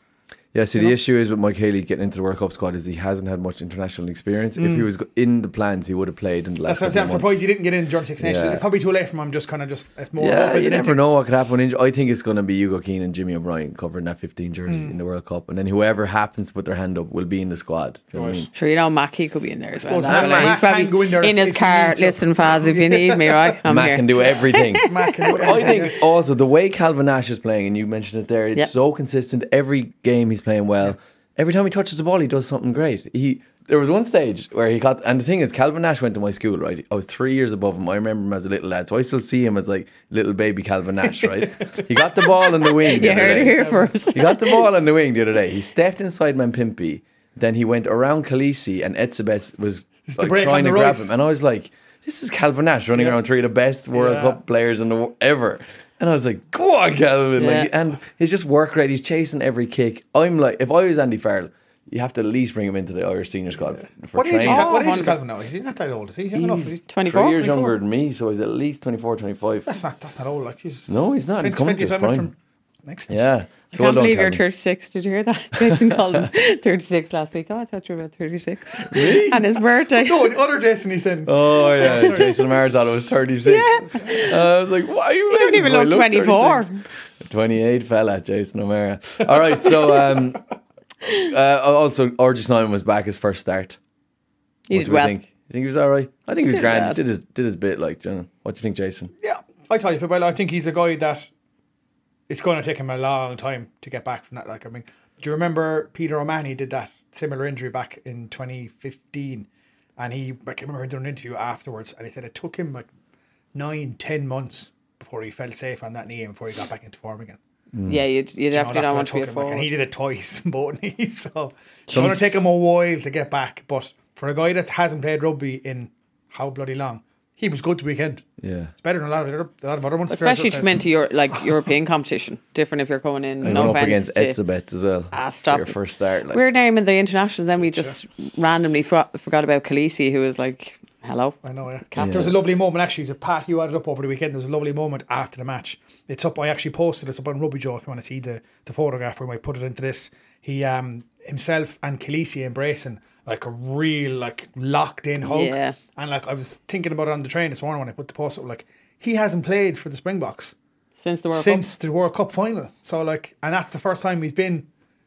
Yeah, see, You the know? issue is with Mike Haley getting into the World Cup squad is he hasn't had much international experience. If he was go- in the plans, he would have played in the last That's what I'm saying. I'm couple of surprised months. he didn't get in during Six Nations. Yeah. It's probably too late for him. Just kind of just it's more. Yeah, hoping you than never anything. know what could happen. In- I think it's going to be Hugo Keane and Jimmy O'Brien covering that fifteen jersey Hmm. in the World Cup, and then whoever happens to put their hand up will be in the squad. Do you know what I mean? Sure, you know, Mackie could be in there as well. suppose Now, Mac- like, Mac he's probably can go in there in if- his if you car. need to. Listen, Faz, if you need me, right? I'm Mac here. can do everything. Mac can do I everything, think also the way Calvin Nash is playing, and you mentioned it there, it's Yeah. so consistent. Every game he's playing well. Every time he touches the ball, he does something great. He there was one stage where he got, and the thing is, Calvin Nash went to my school, right? I was three years above him. I remember him as a little lad, so I still see him as like little baby Calvin Nash, right? He got the ball in the wing. The You other heard it day. here first. He got the ball in the wing the other day. He stepped inside Mampimpi, then he went around Khaleesi, and Etzebeth was It's the like break trying on to the grab right. him, and I was like, "This is Calvin Nash running Yeah. around three of the best World Yeah. Cup players in the wo- ever." And I was like, "Go on, Calvin!" Like, Yeah. and he's just work rate. He's chasing every kick. I'm like, if I was Andy Farrell, you have to at least bring him into the Irish senior squad for What age, is, training. Cal- what age is one hundred. Calvin now? Is he not that old? Is he young enough? Is he? He's twenty-four? three years twenty-four? younger than me, so he's at least twenty-four, twenty-five. That's not. That's not old. Like he's. No, he's not. He's coming to his twenty, prime. from Next Yeah. I So well can't done, believe you're Calvin. thirty-six. Did you hear that? Jason called him thirty-six last week. Oh, I thought you were about thirty-six. And his birthday. No, the other Jason he's in. Oh yeah, Jason O'Mara thought it was thirty-six. Uh, I was like, "Why are you?" He doesn't messing even with me? look I twenty-four. thirty-six. twenty-eight fella, Jason O'Mara. All right, so um, uh, also Archie Snyman was back his first start. He What did do we well. think? You think he was all right? I think he was Did grand. well. Did his did his bit. Like, you know, what do you think, Jason? Yeah, I thought he played well. I think he's a guy that it's going to take him a long time to get back from that. Like, I mean, do you remember Peter O'Mahony did that similar injury back in twenty fifteen? And he, I can remember doing an interview afterwards, and he said it took him like nine, ten months before he felt safe on that knee and before he got back into form again. Yeah, you'd, you You know, definitely that's don't what want to be it a took him, like, forward. and he did it twice in both knees. So it's Some- going to take him a while to get back. But for a guy that hasn't played rugby in how bloody long, he was good the weekend. Yeah. It's better than a lot of, other- a lot of other ones. Especially to come into your like European competition. Different if you're coming in. And no going up offense against to, Etzebeth as well. Ah, for stop. your first start. Like, We're naming the internationals, then we just randomly fro- forgot about Khaleesi, who was like, "Hello." I know, yeah. Captain. There was a lovely moment, actually. So Pat, you had it up over the weekend. There was a lovely moment after the match. It's up. I actually posted this up on Rugby Joe if you want to see the, the photograph. We might put it into this. He, um, himself and Khaleesi embracing like a real, like locked in hug. Yeah. And like I was thinking about it on the train this morning when I put the post up. Like he hasn't played for the Springboks Since the World since Cup. the World Cup final. So like, and that's the first time he's been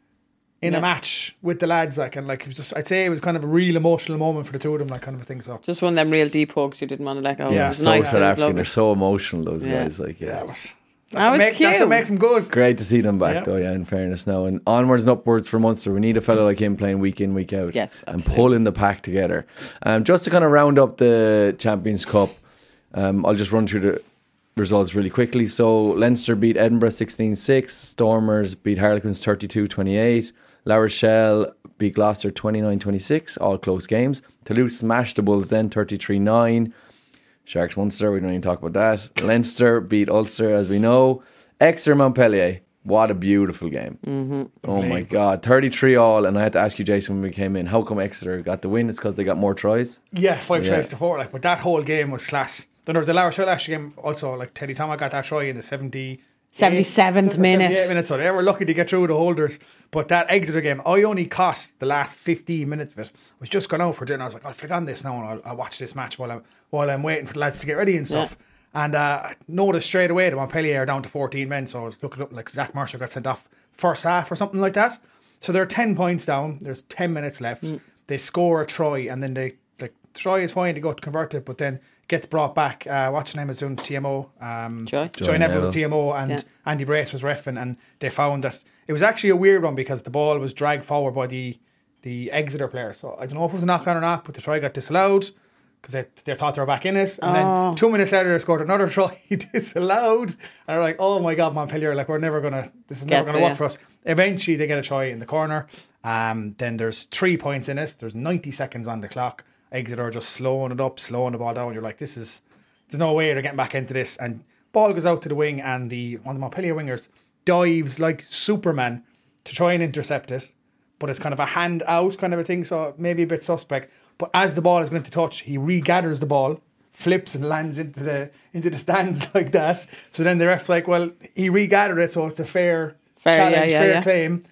in Yeah. a match with the lads. Like, and like it was just, I'd say it was kind of a real emotional moment for the two of them. Like, kind of a thing. So. Just one of them real deep hugs you didn't want to let go. Yeah, it was so nice. South it was African. lovely. They're so emotional, those Yeah. guys. Like, yeah. Yeah, but That that's, what was make, that's what cute. makes them good. Great to see them back, Yeah. though, yeah, in fairness now. And onwards and upwards for Munster. We need a fella like him playing week in, week out. Yes, And absolutely. pulling the pack together. Um, just to kind of round up the Champions Cup, um, I'll just run through the results really quickly. So Leinster beat Edinburgh sixteen six. Stormers beat Harlequins thirty-two twenty-eight. La Rochelle beat Gloucester twenty-nine twenty-six. All close games. Toulouse smashed the Bulls then thirty-three nine. Sharks Munster, we don't even talk about that. Leinster beat Ulster, as we know. Exeter Montpellier, what a beautiful game. Mm-hmm. Oh my God, thirty-three all. And I had to ask you, Jason, when we came in, how come Exeter got the win? It's because they got more tries. Yeah, five Yeah. tries to four. Like, but that whole game was class. Then the La Rochelle actually game also, like Teddy Thomas got that try in the seventy. seventy-seventh minute. seventy-eight minutes, so they were lucky to get through the holders. But that Exeter game, I only caught the last fifteen minutes of it. I was just gone out for dinner. I was like, I'll flick on this now and I'll, I'll watch this match while I'm while I'm waiting for the lads to get ready and stuff. And uh, I noticed straight away that Montpellier are down to fourteen men. So I was looking up like Zach Marshall got sent off first half or something like that. So they're ten points down. There's ten minutes left. They score a try and then they like try is fine to go to convert it, but then gets brought back. Uh, what's his name is doing T M O. Um, Joy. Joy Joy Neville was Neville. T M O and Yeah. Andy Brace was reffing, and they found that it was actually a weird one because the ball was dragged forward by the the Exeter player. So I don't know if it was a knock on or not, but the try got disallowed because they, they thought they were back in it. And Oh. then two minutes later, they scored another try disallowed. And they're like, oh my God, Montpellier, like we're never going to, this is never Get going to work there. for us. Eventually, they get a try in the corner. Um, then there's three points in it. There's ninety seconds on the clock. Exeter are just slowing it up, slowing the ball down. You're like, this is, there's no way they're getting back into this. And ball goes out to the wing, and the one of the Montpellier wingers dives like Superman to try and intercept it. But it's kind of a hand out kind of a thing, so maybe a bit suspect. But as the ball is going to touch, he regathers the ball, flips and lands into the into the stands like that. So then the ref's like, well, he regathered it, so it's a fair, Fair, challenge, yeah, yeah, fair yeah. claim.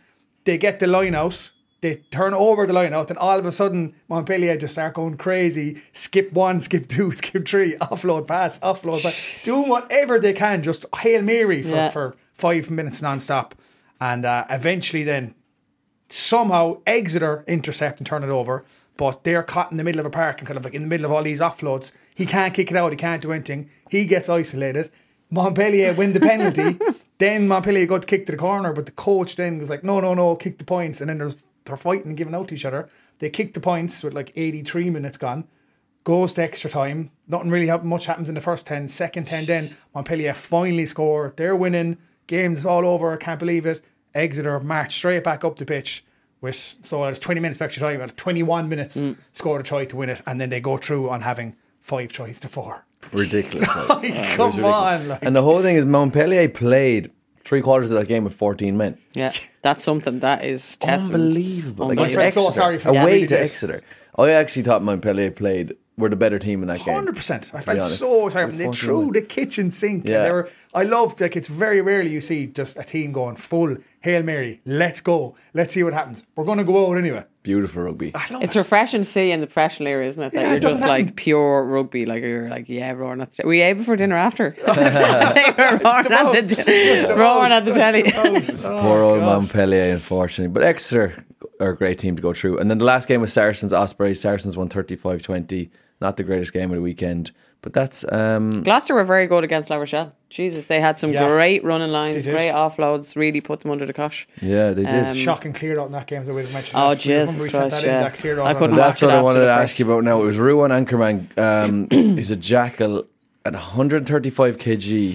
they get the line out, they turn over the line out, and all of a sudden Montpellier just start going crazy. Skip one, skip two, skip three, offload pass, offload pass, doing whatever they can, just Hail Mary for, Yeah. for five minutes non-stop. And uh, eventually then somehow Exeter intercept and turn it over, but they're caught in the middle of a park and kind of like in the middle of all these offloads. He can't kick it out, he can't do anything. He gets isolated. Montpellier win the penalty. Then Montpellier go to kick to the corner, but the coach then was like, no, no, no, kick the points. And then there's they're fighting and giving out to each other. They kick the points with like eighty-three minutes gone. Goes to extra time. Nothing really hap- much happens in the first ten. Second ten then, Montpellier finally score. They're winning. Game's all over. Can't believe it. Exeter march straight back up the pitch. With, so there's twenty minutes of extra time. At twenty-one minutes, mm. scored a try to win it. And then they go through on having five tries to four. Ridiculous. Like, Yeah, come ridiculous. on. Like. And the whole thing is Montpellier played three quarters of that game with fourteen men. Yeah, that's something that is testament. Unbelievable. Like, I it's felt so Exeter, sorry for them. away Really to did. Exeter. I actually thought Montpellier played were the better team in that game. one hundred percent. I be felt honest. so sorry. They fourteen threw win. the kitchen sink. Yeah. And they were, I loved, like, it's very rarely you see just a team going full Hail Mary. Let's go. Let's see what happens. We're going to go out anyway. Beautiful rugby. I love It's it. refreshing to see in the professional era, isn't it? That Yeah, you're it doesn't just like happen. pure rugby. Like you're like, yeah, roaring at the. Were you able for dinner after? They were roaring about. at the, Just about. roaring at the Just telly. about. Oh, Poor old God. Montpellier, unfortunately. But Exeter are a great team to go through. And then the last game was Saracens Ospreys. Saracens won thirty-five twenty. Not the greatest game of the weekend. But that's um, Gloucester were very good against La Rochelle. Jesus, they had some Yeah. great running lines, They did. great offloads. Really put them under the cosh. yeah, they did. Um, Shocking cleared out in that game, as we mentioned. Oh, that. We Jesus remember we sent Christ, that in, yeah. that cleared out I on couldn't the- That's watch what it I after wanted the to first. ask you about now. It was Ruan Ankerman. Um, he's a jackal at one hundred thirty-five kilograms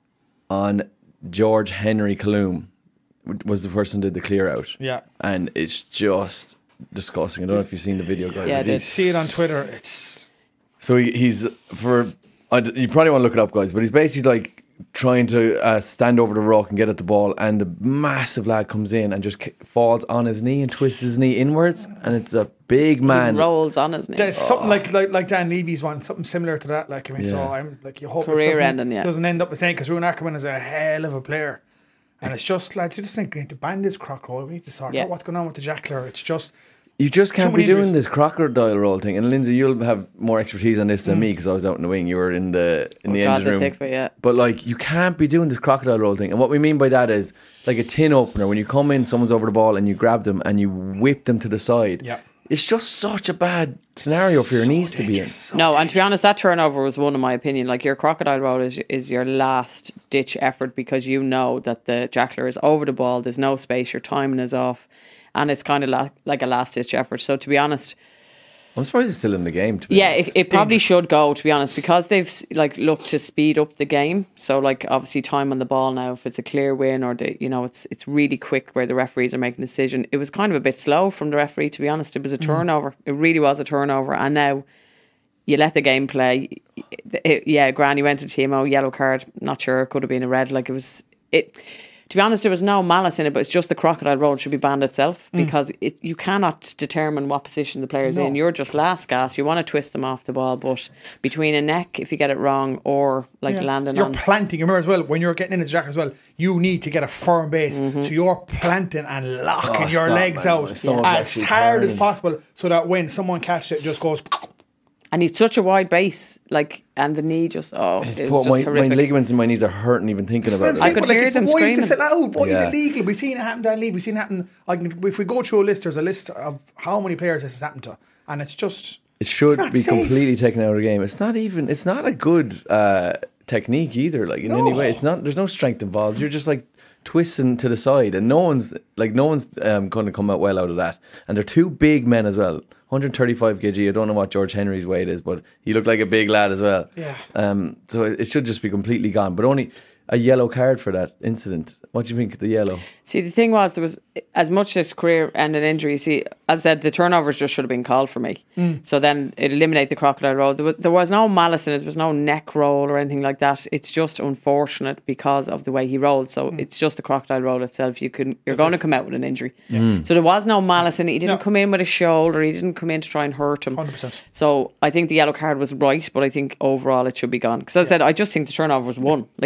on George Henry Caloom. Was the person who did the clear out. Yeah. And it's just disgusting. I don't know if you've seen the video, guys. Yeah, I It did. is- See it on Twitter. It's So he, he's for. I d you probably want to look it up, guys. But he's basically like trying to uh, stand over the rock and get at the ball, and the massive lad comes in and just ki- falls on his knee and twists his knee inwards, and it's a big man. Rolls on his knee. there's something like, like like Dan Levy's one, something similar to that. Like I mean, so Yeah. I'm like you hope Career it doesn't, ending, yeah. doesn't end up the same because Ruan Ackerman is a hell of a player, and it's just lads, you just think we need to ban this croc roll. We need to sort Yeah. out what's going on with the jackler. It's just You just can't Too be many doing injuries. this crocodile roll thing. And Lindsay, you'll have more expertise on this than Mm. me because I was out in the wing. You were in the in Oh the God, engine the room. thick bit, yeah. But like, you can't be doing this crocodile roll thing. And what we mean by that is like a tin opener. When you come in, someone's over the ball and you grab them and you whip them to the side. Yeah. It's just such a bad scenario for your knees to be in. No, and to be honest, that turnover was one of my opinion. Like your crocodile roll is is your last ditch effort because you know that the jackler is over the ball. There's no space. Your timing is off, and it's kind of la- like a last ditch effort. So to be honest, I'm surprised it's still in the game. To be yeah, honest. it, it probably should go. To be honest, because they've like looked to speed up the game. So like obviously time on the ball now. If it's a clear win or the you know it's it's really quick where the referees are making a decision. It was kind of a bit slow from the referee. To be honest, it was a turnover. It really was a turnover, and now. You let the game play. It, yeah, Granny went to T M O, yellow card. Not sure, it could have been a red. Like it was. It. To be honest, there was no malice in it, but it's just the crocodile roll should be banned itself because it, you cannot determine what position the player's No. in. You're just last gas. You want to twist them off the ball, but between a neck, if you get it wrong, or like Yeah. landing You're on. planting. You remember as well when you're getting into the jack as well. You need to get a firm base, Mm-hmm. so you're planting and locking Oh, your stop, legs man. out My stomach as actually hard as turning. possible, so that when someone catches it, it just goes. And he's such a wide base, like, and the knee just oh, It's it poor- was my, just my horrific. ligaments in my knees are hurting even thinking That's about what it. I'm I saying, could but, like, hear it's- them why is this screaming. allowed? Why Yeah. is it legal? We've seen it happen down league. We've seen it happen. Like, if we go through a list, there's a list of how many players this has happened to, and it's just It should it's not be safe. completely taken out of the game. It's not even. It's not a good uh, technique either. Like in any No. way, it's not. There's no strength involved. You're just like twisting to the side, and no one's like no one's um, going to come out well out of that. And they're two big men as well. one hundred thirty-five kilograms. I don't know what George Henry's weight is, but he looked like a big lad as well. Yeah. Um. So it, it should just be completely gone. But only a yellow card for that incident. What do you think of the yellow? See, the thing was, there was as much as career and an injury. See, as I said, the turnovers just should have been called for me. Mm. So then it eliminate the crocodile roll. There was, there was no malice in it. There was no neck roll or anything like that. It's just unfortunate because of the way he rolled. So Mm. it's just the crocodile roll itself. You can you're going to come out with an injury. So there was no malice in it. He didn't No. come in with a shoulder. He didn't come in to try and hurt him. one hundred percent. So I think the yellow card was right, but I think overall it should be gone. Because as I said, I just think the turnover was one. Like It it was, was, that's it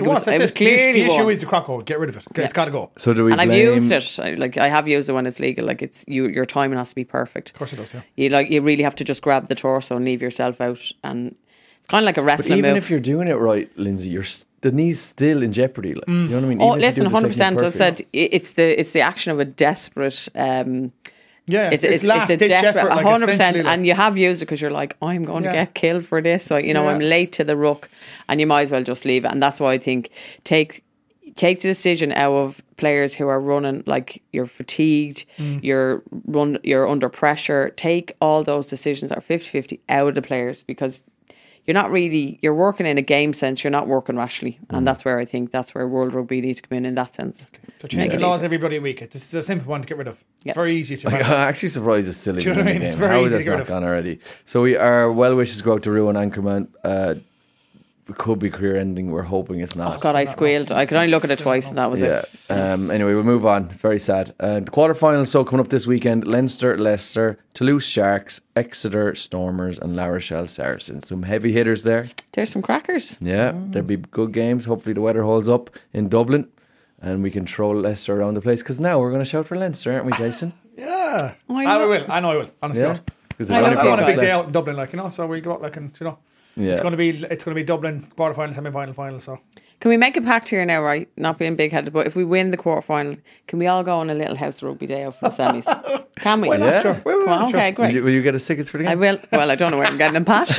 is clearly the issue one. is the crack code. Get rid of it. Okay, Yeah. It's got to go. Of So do we And I've blame... used it. I, like I have used it when it's legal. Like it's you, your timing has to be perfect. course it does. Yeah. You like you really have to just grab the torso and leave yourself out, and it's kind of like a But wrestling even move. if you're doing it right, Lindsay, you're s- the knee's still in jeopardy. Like, you know what I mean? oh, Even if you listen, do the hundred percent. technique I said perfect. i- it's the it's the action of a desperate. Um, Yeah, it's it's, it's, last it's a ditch desperate, effort. Like, hundred percent. essentially, like- And you have used it because you're like, I'm going Yeah. to get killed for this. So you know, Yeah. I'm late to the ruck, and you might as well just leave it. And that's why I think take take the decision out of players who are running like you're fatigued, Mm. you're run, you're under pressure. Take all those decisions that are fifty-fifty out of the players because you're not really you're working in a game sense. You're not working rationally, Mm. and that's where I think that's where World Rugby needs to come in in that sense. They're changing Yeah. laws every bloody week. This is a simple one to get rid of. Yeah. Very easy to Like, manage. I'm actually surprised it's still Do you even know in what I the mean? It's game. very How easy is to that get not rid of. gone already? So we our well wishes go out to Ruan Anchorman. Uh, it could be career ending. We're hoping it's not. Oh God, I squealed. I could only look at it twice, and that was Yeah. it. Um, anyway, we'll move on. Very sad. Uh, the quarterfinals so coming up this weekend: Leinster, Leicester, Toulouse Sharks, Exeter Stormers, and La Rochelle Saracens. Some heavy hitters there. There's some crackers. Yeah, there'll be good games. Hopefully, the weather holds up in Dublin, and we can throw Leicester around the place. Because now we're going to shout for Leinster, aren't we, Jason? Yeah. Oh, I I, know. will. I know I will. Honestly. Yeah. I will. Because I I, love I want a guys big day left. out in Dublin, like, you know, so we'll go out, like, and, you know, Yeah. it's going to be, it's going to be Dublin, quarterfinal, semi-final, final, so. Can we make a pact here now, right? Not being big headed, but if we win the quarter final, can we all go on a little house rugby day out for the semis? Can we? Why not? Yeah. Sure. Wait, wait, Come on, wait, sure. okay, Will great. you, will you get us tickets for the game? I will. Well, I don't know where I'm getting them, Pat.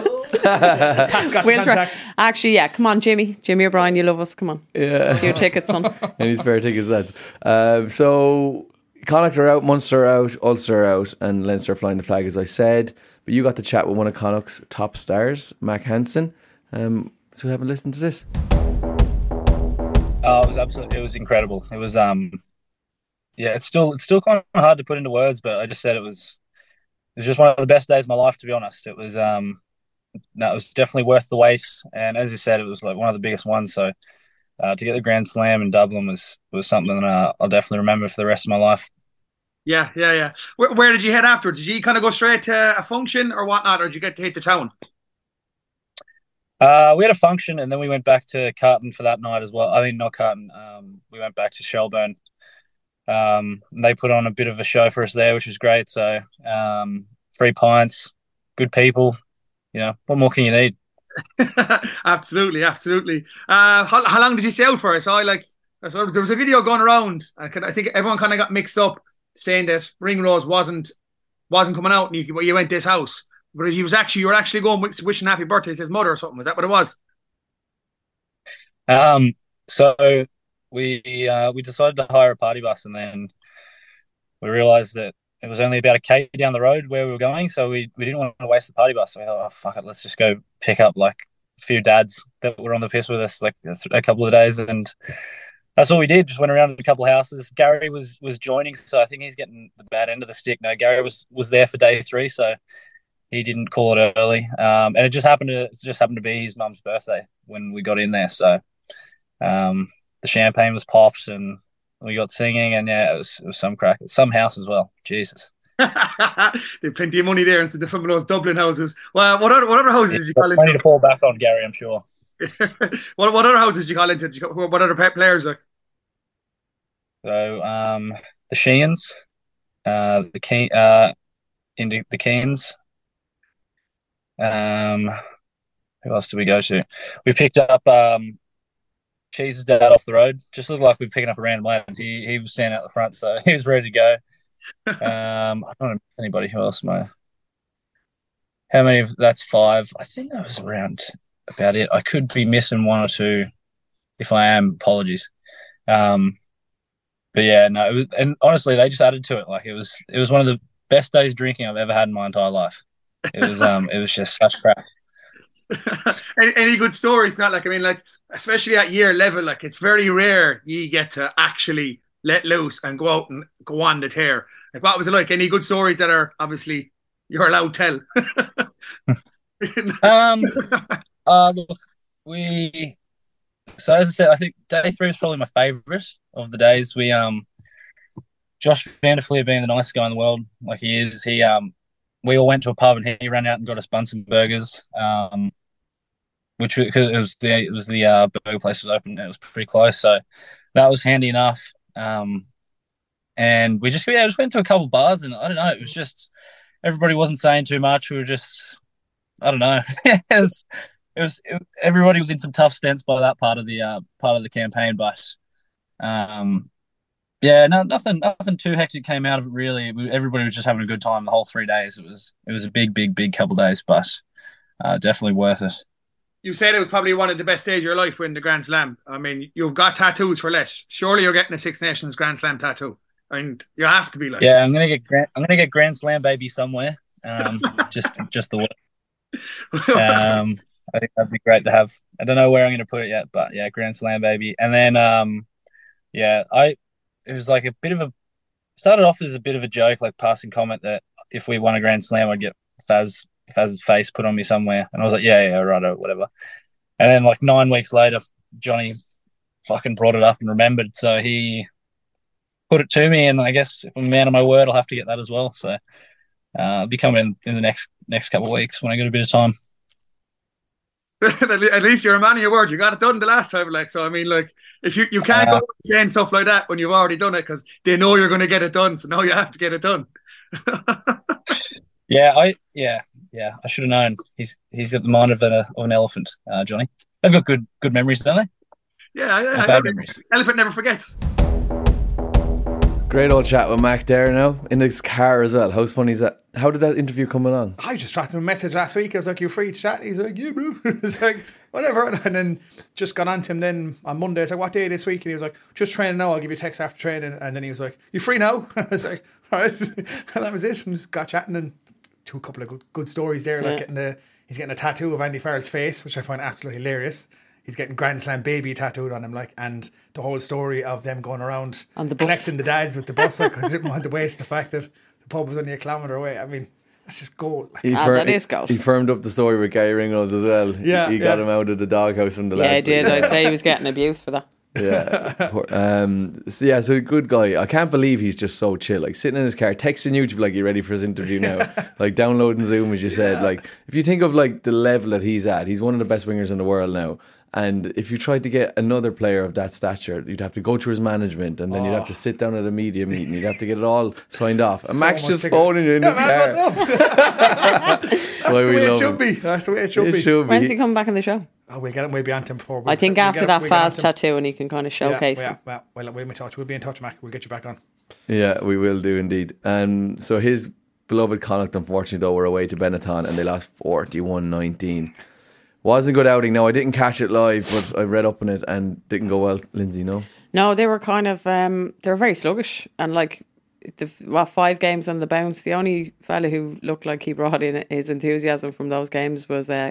Pat's got the We'll try. contacts. Actually, yeah. Come on, Jimmy. Jimmy O'Brien, you love us. Come on. Yeah. Few tickets, son. Any spare tickets, lads. Um, so Connacht are out, Munster are out, Ulster are out, and Leinster are flying the flag, as I said. But you got to chat with one of Connacht's top stars, Mac Hansen. Um, so have a listen to this. Oh, it was absolutely, it was incredible. It was, um, yeah, it's still, it's still kind of hard to put into words, but I just said it was, it was just one of the best days of my life, to be honest. It was, um, no, it was definitely worth the wait. And as you said, it was like one of the biggest ones. So uh, to get the Grand Slam in Dublin was, was something that uh, I'll definitely remember for the rest of my life. Yeah, yeah, yeah. Where, where did you head afterwards? Did you kind of go straight to a function or whatnot, or did you get to hit the town? Uh, we had a function and then we went back to Carton for that night as well. I mean, not Carton. Um, we went back to Shelburne. Um, and they put on a bit of a show for us there, which was great. So, um, free pints, good people. You know, what more can you need? Absolutely, absolutely. Uh, how, how long did you stay out for? I saw like I saw, there was a video going around. I, could, I think everyone kind of got mixed up, saying that Ringrose wasn't wasn't coming out, and you, you went to his house. But he was actually you were actually going wishing happy birthday to his mother or something. Was that what it was? Um, so we uh, we decided to hire a party bus, and then we realised that it was only about a k down the road where we were going, so we, we didn't want to waste the party bus. So we thought, oh fuck it, let's just go pick up like a few dads that were on the piss with us like a couple of days, and that's what we did. Just went around a couple of houses. Gary was was joining, so I think he's getting the bad end of the stick. No, Gary was was there for day three, so he didn't call it early, um, and it just happened to it just happened to be his mum's birthday when we got in there. So um, the champagne was popped, and we got singing, and yeah, it was it was some crack. Some house as well. Jesus, There's plenty of money there instead of some of those Dublin houses. Well, what other what other houses did you call plenty into? to fall back on, Gary. I'm sure. what what other houses did you call into? Did you call, what other players like? So um, the Sheehan's, uh, the Keen, uh, into the Keens. Um, who else did we go to? We picked up um, Cheese's dad off the road. Just looked like we were picking up a random lad. He he was standing out the front, so he was ready to go. Um, I don't know anybody who else. My how many? Of, that's five. I think that was around about it. I could be missing one or two. If I am, apologies. Um, but yeah, no. It was, and honestly, they just added to it. Like it was, it was one of the best days drinking I've ever had in my entire life. It was, um, it was just such crack. any, any good stories? Not like I mean, like especially at year level, like it's very rare you get to actually let loose and go out and go on the tear. Like what was it like? Any good stories that are obviously you're allowed to tell? Um, uh, look, we. So as I said, I think day three was probably my favourite of the days. We um, Josh Vanderfleer being the nicest guy in the world, like he is. He um, we all went to a pub and he ran out and got us Bunsen burgers. Um, which because it was the it was the uh, burger place was open and it was pretty close, so that was handy enough. Um, and we just yeah just went to a couple bars, and I don't know, it was just everybody wasn't saying too much. We were just I don't know. it was it was it, everybody was in some tough stents by that part of the uh, part of the campaign, but um. Yeah, no, nothing, nothing too hectic came out of it really. We, everybody was just having a good time the whole three days. It was, it was a big, big, big couple of days, but uh, definitely worth it. You said it was probably one of the best days of your life winning the Grand Slam. I mean, you've got tattoos for less. Surely you're getting a Six Nations Grand Slam tattoo. I mean, you have to be like. Yeah, I'm gonna get, I'm gonna get Grand Slam baby somewhere. Um, just, just the word. Um, I think that'd be great to have. I don't know where I'm gonna put it yet, but yeah, Grand Slam baby, and then um, yeah, I. It was like a bit of a started off as a bit of a joke, like passing comment that if we won a Grand Slam, I'd get Faz Faz's face put on me somewhere, and I was like, yeah, yeah, right, whatever. And then like nine weeks later, Johnny fucking brought it up and remembered, so he put it to me, and I guess if I'm a man of my word, I'll have to get that as well. So uh, I'll be coming in, in the next next couple of weeks when I get a bit of time. At least you're a man of your word. You got it done the last time, like so. I mean, like if you you can't uh, go saying stuff like that when you've already done it because they know you're going to get it done. So now you have to get it done. yeah, I yeah yeah I should have known. He's he's got the mind of an of an elephant, uh, Johnny. They've got good good memories, don't they? Yeah, yeah. Bad memories. Elephant never forgets. Great old chat with Mac there now in his car as well. How's funny is that? How did that interview come along? I just dropped him a message last week. I was like, "You free to chat?" He's like, "Yeah, bro." It's like, whatever. And then just got on to him then on Monday. I was like, "What day this week?" And he was like, "Just training now. I'll give you a text after training." And then he was like, "You free now?" I was like, "All right." And that was it. And just got chatting and two a couple of good, good stories there. Like Yeah. getting the he's getting a tattoo of Andy Farrell's face, which I find absolutely hilarious. He's getting Grand Slam baby tattooed on him, like, and the whole story of them going around On the bus. collecting the dads with the bus, like, because they didn't want to waste the fact that the pub was only a kilometre away. I mean, that's just gold. Like, He, Ah, that is gold. he firmed up the story with Gary Ringrose as well. Yeah, he, he got yeah. him out of the doghouse from the Yeah, I lads. did. I'd say he was getting abused for that. Yeah. Poor- um, so yeah, so good guy. I can't believe he's just so chill. Like sitting in his car, texting you to be like, "You ready for his interview now?" Like downloading Zoom, as you said. Like if you think of like the level that he's at, he's one of the best wingers in the world now. And if you tried to get another player of that stature, you'd have to go through his management, and then you'd have to sit down at a media meeting. You'd have to get it all signed off. And So Max much just to- phoning you in Yeah, his man, car. what's up? That's why the we way it love should him. be. That's the way it should It be. should be. When's he coming back on the show? Oh, we'll get him. We'll be on to him before. I think we'll after get- that we'll get on fast to him. tattoo, and he can kind of showcase Yeah, them. yeah, well, we'll, we'll be in touch. We'll be in touch, Mac. We'll get you back on. Yeah, we will do indeed. Um, so his beloved Connacht, unfortunately, though, were away to Benetton and they lost forty-one nineteen. Wasn't a good outing. No, I didn't catch it live, but I read up on it and didn't go well. Lindsay, no? No, they were kind of um, they were very sluggish, and like the well, five games on the bounce. The only fella who looked like he brought in his enthusiasm from those games was uh,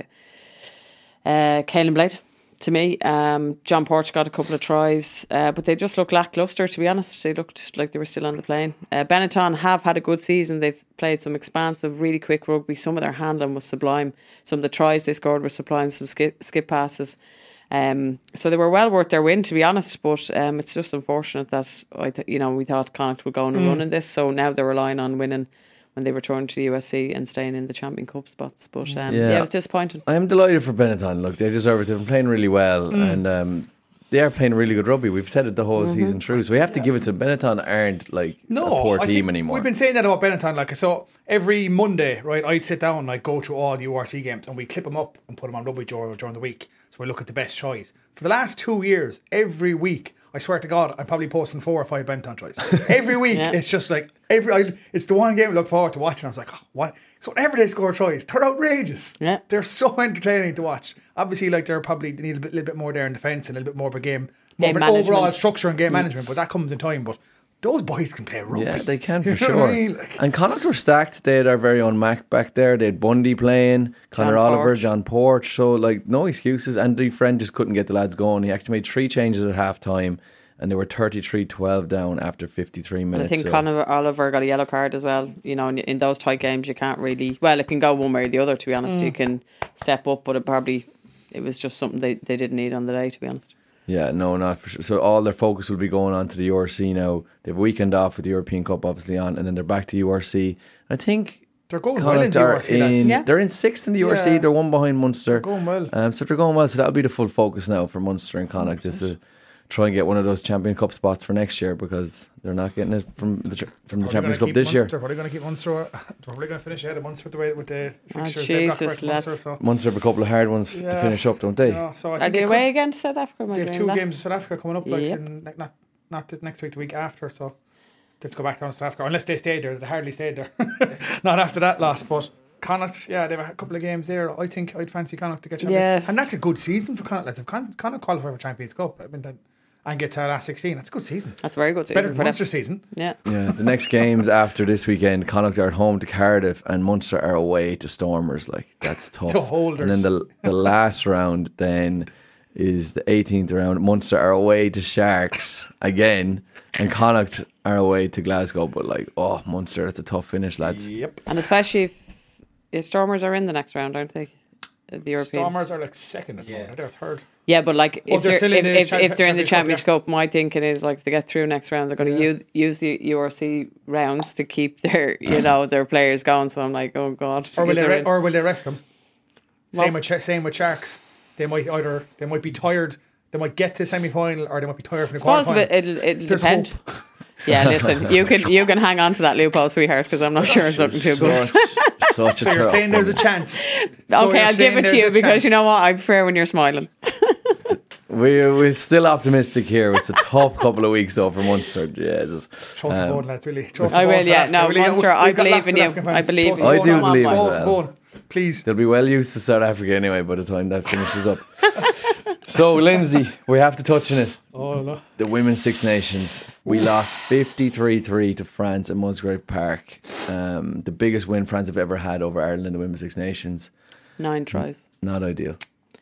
uh, Caelan Blade. To me, um, John Porch got a couple of tries, uh, but they just looked lackluster. To be honest, they looked like they were still on the plane. Uh, Benetton have had a good season. They've played some expansive, really quick rugby. Some of their handling was sublime. Some of the tries they scored were sublime. Some skip, skip passes. Um, so they were well worth their win, to be honest. But um, it's just unfortunate that I, th- you know, we thought Connacht would go on a Mm. run in this. So now they're relying on winning when they return to the U S C and staying in the Champion Cup spots. But um, Yeah. yeah. it was disappointing. I am delighted for Benetton. Look, they deserve it. They've been playing really well, Mm. and um, they are playing really good rugby. We've said it the whole Mm-hmm. season through, so we have to give it to them. Benetton aren't like No, a poor I team think anymore. We've been saying that about Benetton. Like, so every Monday, right, I'd sit down and I'd go through all the U R C games and we clip them up and put them on Rugby Journal during the week. So we look at the best choice. For the last two years, every week, I swear to God, I'm probably posting four or five Benetton tries. Every week, Yeah. it's just like, every. I, it's the one game I look forward to watching. I was like, oh, what? So whenever they score tries, they're outrageous. Yeah. They're so entertaining to watch. Obviously, like, they're probably, they need a bit, little bit more there in defence and a little bit more of a game, more Game of an overall management. structure and game management, but that comes in time. But those boys can play rugby. Yeah, they can for You know sure. what I mean? Like- And Connacht were stacked. They had our very own Mac back there. They had Bundy playing, Conor John Oliver, Porch. John Porch. So, like, no excuses. Andy Friend just couldn't get the lads going. He actually made three changes at half time, and they were thirty-three twelve down after fifty-three And minutes. I think so. Conor Oliver got a yellow card as well. You know, in, in those tight games, you can't really. Well, it can go one way or the other. To be honest, you can step up, but it probably it was just something they, they didn't need on the day. To be honest. Yeah, no, not for sure. So all their focus will be going on to the U R C now. They have a weekend off with the European Cup obviously on, and then they're back to U R C. I think They're going well in Connacht the U are R C. lads. in, Yeah. they're in sixth in the U R C. Yeah. They're one behind Munster. They're going well. Um, so they're going well. So that'll be the full focus now for Munster and Connacht is to try and get one of those Champion Cup spots for next year because they're not getting it from the ch- from the Are they Champions gonna Cup keep this year. Munster? Are they going to keep Munster? They're probably going to finish ahead of Munster with the way with the Oh, fixtures they've got Jesus, correct Munster. lads. So Munster have a couple of hard ones f- to Yeah. finish up, don't they? yeah, so I Are think they they away could- against South Africa? Am I They have doing two that? games in South Africa coming up, like Yep. in, like not not this next week, the week after. So they have to go back down to South Africa unless they stayed there. They hardly stayed there. Not after that loss, but. Connacht, yeah, they've a couple of games there. I think I'd fancy Connacht to get champion. Yeah. And that's a good season for Connacht. Lads. If Con- Connacht qualify for Champions Cup, I mean, that, and get to the last sixteen, that's a good season. That's a very good It's better season than for them. Munster season. Yeah. Yeah, the next games after this weekend, Connacht are at home to Cardiff and Munster are away to Stormers. Like, that's tough. The holders. And then the the last round then is the eighteenth round. Munster are away to Sharks again, and Connacht are away to Glasgow. But like, oh, Munster, that's a tough finish, lads. Yep. And especially if the Stormers are in the next round, aren't they? The Europeans. Stormers are like second at the Yeah. moment. They're third. Yeah, but like Oh, if they're they're, still if, in the if, cha- if they're in the Champions Champions Cup, Cup, my thinking is like if they get through next round, they're going to Yeah. use use the U R C rounds to keep their you know their players going. So I'm like, oh god. Or will Is they? there Re- in- or will they rest them? Same Well- with Ch- same with Sharks. They might either they might be tired. They might get to semi final, or they might be tired from the Suppose quarter final. it'll it'll There's depend. hope. Yeah, listen, you can you can hang on to that loophole, sweetheart, because I'm not sure it's looking too good. Such, such a So you're tough saying there's a one. chance. So Okay, you're I'll saying give it to there's you a because chance. you know what? I prefer when you're smiling. We're, we're still optimistic here. It's a tough couple of weeks though for Munster. Jesus. Trust Um, the bone, lads, really. Trust I the will, bone, yeah. South No, Africa, really. Munster, We've I got believe lots in of you. African I fans. believe Trust in the you. bone, I do come on, believe in trust that. the bone. Please. They'll be well used to South Africa anyway by the time that finishes up. So, Lindsay, we have to touch on it. Oh, no. The Women's Six Nations. We lost fifty-three three to France at Musgrave Park. Um, the biggest win France have ever had over Ireland in the Women's Six Nations. Nine tries. Not ideal.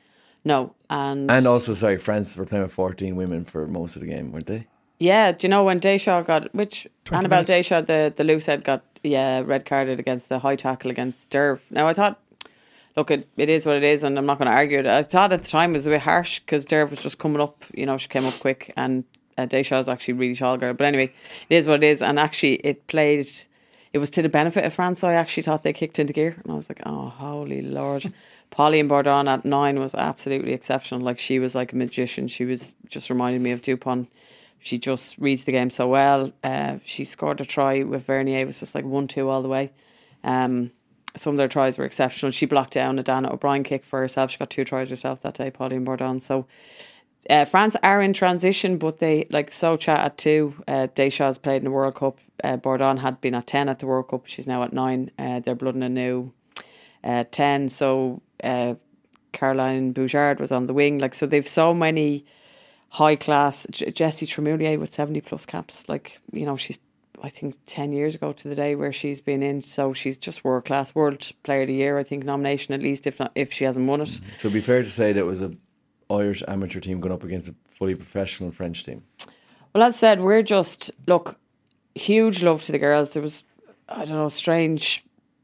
No, and And also, sorry, France were playing with fourteen women for most of the game, weren't they? yeah, do you know when Deschamps got which Annabelle minutes. Deschamps, the the loose head, got yeah red carded against the high tackle against Derv. Now I thought, look, it, it is what it is, and I'm not going to argue it. I thought at the time it was a bit harsh because Derv was just coming up. You know, she came up quick, and uh, Deschamps is actually a really tall girl. But anyway, it is what it is, and actually it played. It was to the benefit of France. I actually thought they kicked into gear, and I was like, oh, holy Lord. Polly and Bourdon at nine was absolutely exceptional. Like, she was like a magician. She was just reminding me of Dupont. She just reads the game so well. Uh, she scored a try with Vernier. It was just like one two all the way. Um, some of their tries were exceptional. She blocked down a Dana O'Brien kick for herself. She got two tries herself that day, Polly and Bourdon. So uh, France are in transition, but they, like Socha at two. Uh, Deschamps played in the World Cup. Uh, Bourdon had been at ten at the World Cup. She's now at nine. Uh, they're blooding a new uh, ten. So uh, Caroline Boujard was on the wing. Like, so they've so many high class. J- Jessie Tremoulier with seventy plus caps. Like, you know, she's I think ten years ago to the day where she's been in. So she's just world class, world player of the year. I think nomination at least, if not if she hasn't won it. So it'd be fair to say that it was a Irish amateur team going up against a fully professional French team. Well, as said, we're just, look, huge love to the girls. There was, I don't know, strange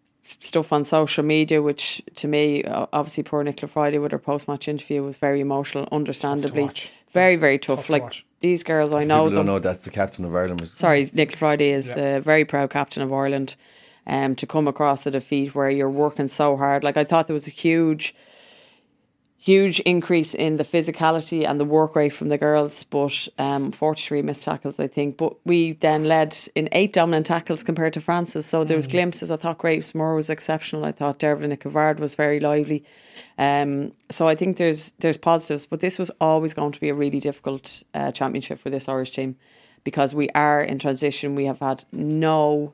stuff on social media, which to me, uh, obviously poor Nicola Friday with her post-match interview was very emotional, understandably. watch. Very, very tough. Tough to like, watch. these girls, I know People them. don't know that's the captain of Ireland. Was Sorry, Nicola Friday is Yeah. the very proud captain of Ireland. Um, to come across a defeat where you're working so hard. Like, I thought there was a huge... huge increase in the physicality and the work rate from the girls, but um, forty-three missed tackles, I think. But we then led in eight dominant tackles compared to France's, so there was Mm. glimpses. I thought Graves Moore was exceptional. I thought Dervla Nicovard was very lively. Um, so I think there's there's positives, but this was always going to be a really difficult uh, championship for this Irish team because we are in transition. We have had no...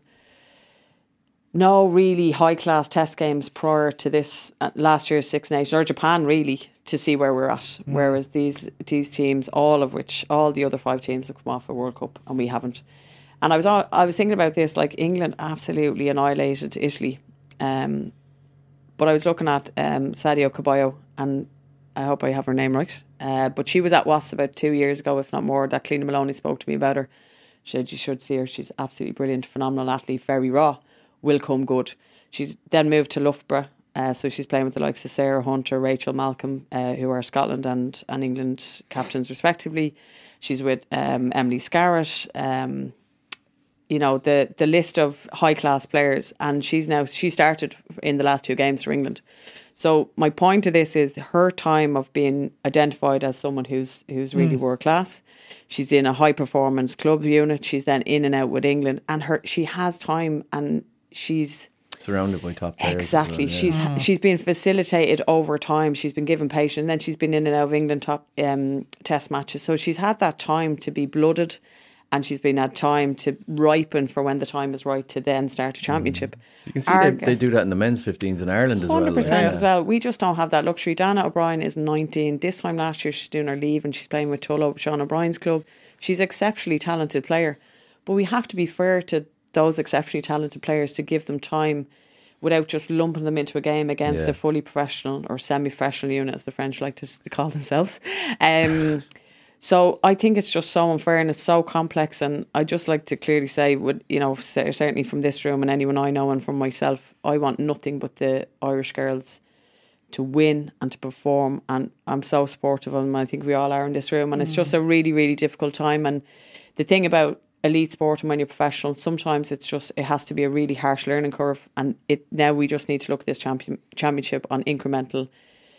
no really high-class test games prior to this uh, last year's Six Nations, or Japan really, to see where we're at. Whereas these these teams, all of which, all the other five teams have come off a World Cup and we haven't. And I was all, I was thinking about this, like England absolutely annihilated Italy. Um, but I was looking at um, Sadio Caballo, and I hope I have her name right. Uh, but she was at Wasps about two years ago, if not more. That Cleena Maloney spoke to me about her. She said, you should see her. She's absolutely brilliant, phenomenal athlete, very raw. Will come good. She's then moved to Loughborough, uh, so she's playing with the likes of Sarah Hunter, Rachel Malcolm, uh, who are Scotland and, and England captains respectively. She's with um, Emily Scarrett, um, you know, the the list of high class players, and she's now she started in the last two games for England. So my point to this is her time of being identified as someone who's who's really mm. world class. She's in a high performance club unit. She's then in and out with England, and her she has time, and she's surrounded by top players. Exactly. Well, yeah. She's mm. she's been facilitated over time. She's been given patience, and then she's been in and out of England top um, test matches. So she's had that time to be blooded. And she's been had time to ripen for when the time is right to then start a championship. You can see Our, they, they do that in the men's fifteens in Ireland as well. one hundred percent like. as well. We just don't have that luxury. Dana O'Brien is nineteen. This time last year she's doing her leave and she's playing with Tullow, Sean O'Brien's club. She's an exceptionally talented player. But we have to be fair to those exceptionally talented players to give them time without just lumping them into a game against yeah. a fully professional or semi-professional unit, as the French like to, to call themselves. Um So I think it's just so unfair and it's so complex, and I just like to clearly say, would you know, certainly from this room and anyone I know and from myself, I want nothing but the Irish girls to win and to perform, and I'm so supportive of them. I think we all are in this room, and mm. it's just a really, really difficult time. And the thing about elite sport and when you're professional, sometimes it's just it has to be a really harsh learning curve, and it now we just need to look at this champion, championship on incremental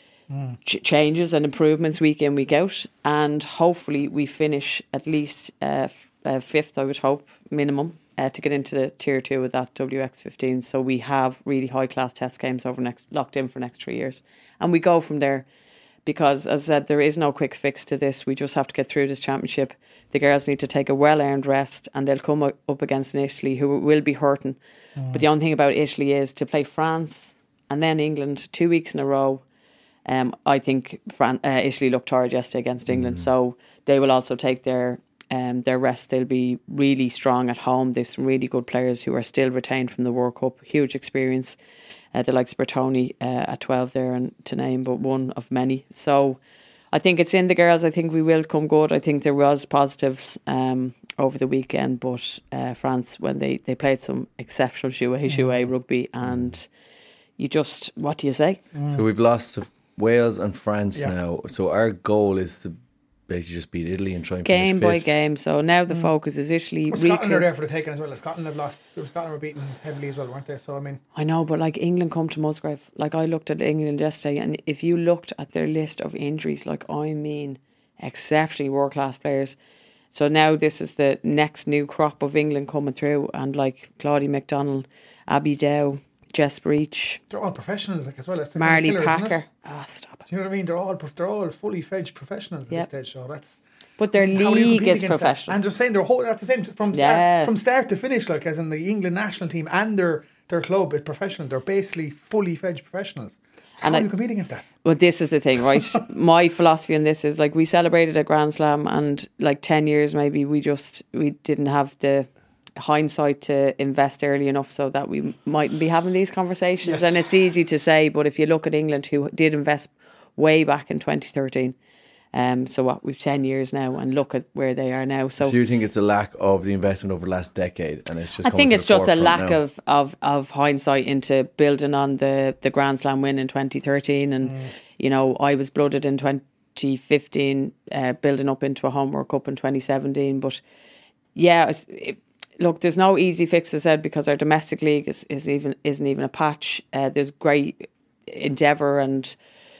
Mm. Ch- changes and improvements week in, week out, and hopefully we finish at least uh, f- uh, fifth, I would hope, minimum, uh, to get into the tier two with that W X fifteen. So we have really high class test games over next locked in for next three years, and we go from there. Because as I said, there is no quick fix to this. We just have to get through this championship. The girls need to take a well earned rest, and they'll come up against an Italy who will be hurting. Mm. But the only thing about Italy is to play France and then England two weeks in a row. Um, I think Fran- uh, Italy looked tired yesterday against England, mm. so they will also take their um, their rest. They'll be really strong at home. They have some really good players who are still retained from the World Cup. Huge experience. Uh, the likes of Bertoni uh, at twelve there, and to name but one of many. So I think it's in the girls. I think we will come good. I think there was positives um, over the weekend, but uh, France, when they, they played some exceptional jouet, jouet mm. rugby, and you just, what do you say? Mm. So we've lost to Wales and France yeah. now. So our goal is to basically just beat Italy and try and game finish by fifth. game. So now the mm. focus is Italy. Well, Scotland are there for the taking as well. Scotland have lost. Scotland were beaten heavily as well, weren't they? So I mean, I know, but like England come to Musgrave. Like I looked at England yesterday, and if you looked at their list of injuries, like I mean, exceptionally world class players. So now this is the next new crop of England coming through, and like Claudia McDonald, Abby Dow, Jess Breach, they're all professionals, like as well. That's Marley killer, Packer. Ah, oh, stop it. Do you know what I mean? They're all they're all fully fledged professionals at yep. this stage. So that's. But their league is professional, that? And they're saying they're whole at the same from yeah. start, from start to finish, like as in the England national team and their their club is professional. They're basically fully fledged professionals. So and how I, do you compete against that? Well, this is the thing, right? My philosophy on this is like we celebrated a Grand Slam, and like ten years maybe we just we didn't have the hindsight to invest early enough so that we mightn't be having these conversations. Yes. And it's easy to say, but if you look at England, who did invest way back in twenty thirteen, um, so what, we've ten years now, and look at where they are now. So, so you think it's a lack of the investment over the last decade, and it's just I think it's just a lack now. of, of, of hindsight into building on the, the Grand Slam win in twenty thirteen, and mm. you know, I was blooded in twenty fifteen, uh, building up into a Home World Cup in twenty seventeen. But yeah, it, look, there's no easy fix, as I said, because our domestic league is, is even isn't even a patch. Uh, there's great endeavour and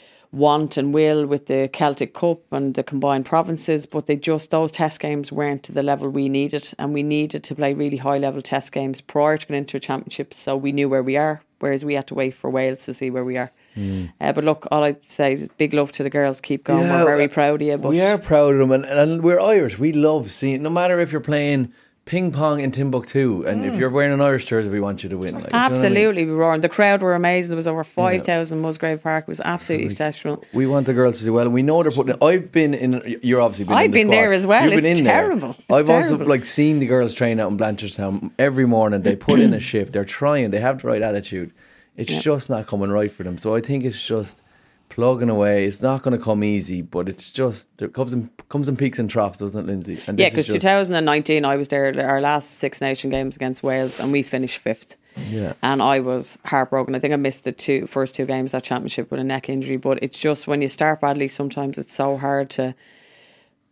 want and will with the Celtic Cup and the combined provinces, but they just those test games weren't to the level we needed, and we needed to play really high level test games prior to going into a championship, so we knew where we are, whereas we had to wait for Wales to see where we are. Mm. Uh, but look, all I'd say, big love to the girls, keep going. Yeah, we're very uh, proud of you. But we are proud of them, and, and we're Irish. We love seeing, no matter if you're playing ping pong in Timbuktu, and mm. if you're wearing an Irish jersey, we want you to win. Like, absolutely, you know I mean? We were. And the crowd were amazing. There was over five thousand yeah. Musgrave Park. It was absolutely so exceptional. We want the girls to do well, and we know they're putting. I've been in. You're obviously been. I've in the been squad. there as well. You've it's been in terrible. It's I've terrible. also like seen the girls train out in Blanchardstown every morning. They put in a shift. They're trying. They have the right attitude. It's yeah. just not coming right for them. So I think it's just plugging away. It's not going to come easy, but it's just there comes in comes in peaks and troughs, doesn't it, Lindsay? And yeah, because twenty nineteen, I was there. Our last Six Nation games against Wales, and we finished fifth. Yeah, and I was heartbroken. I think I missed the two first two games of that championship with a neck injury. But it's just when you start badly, sometimes it's so hard to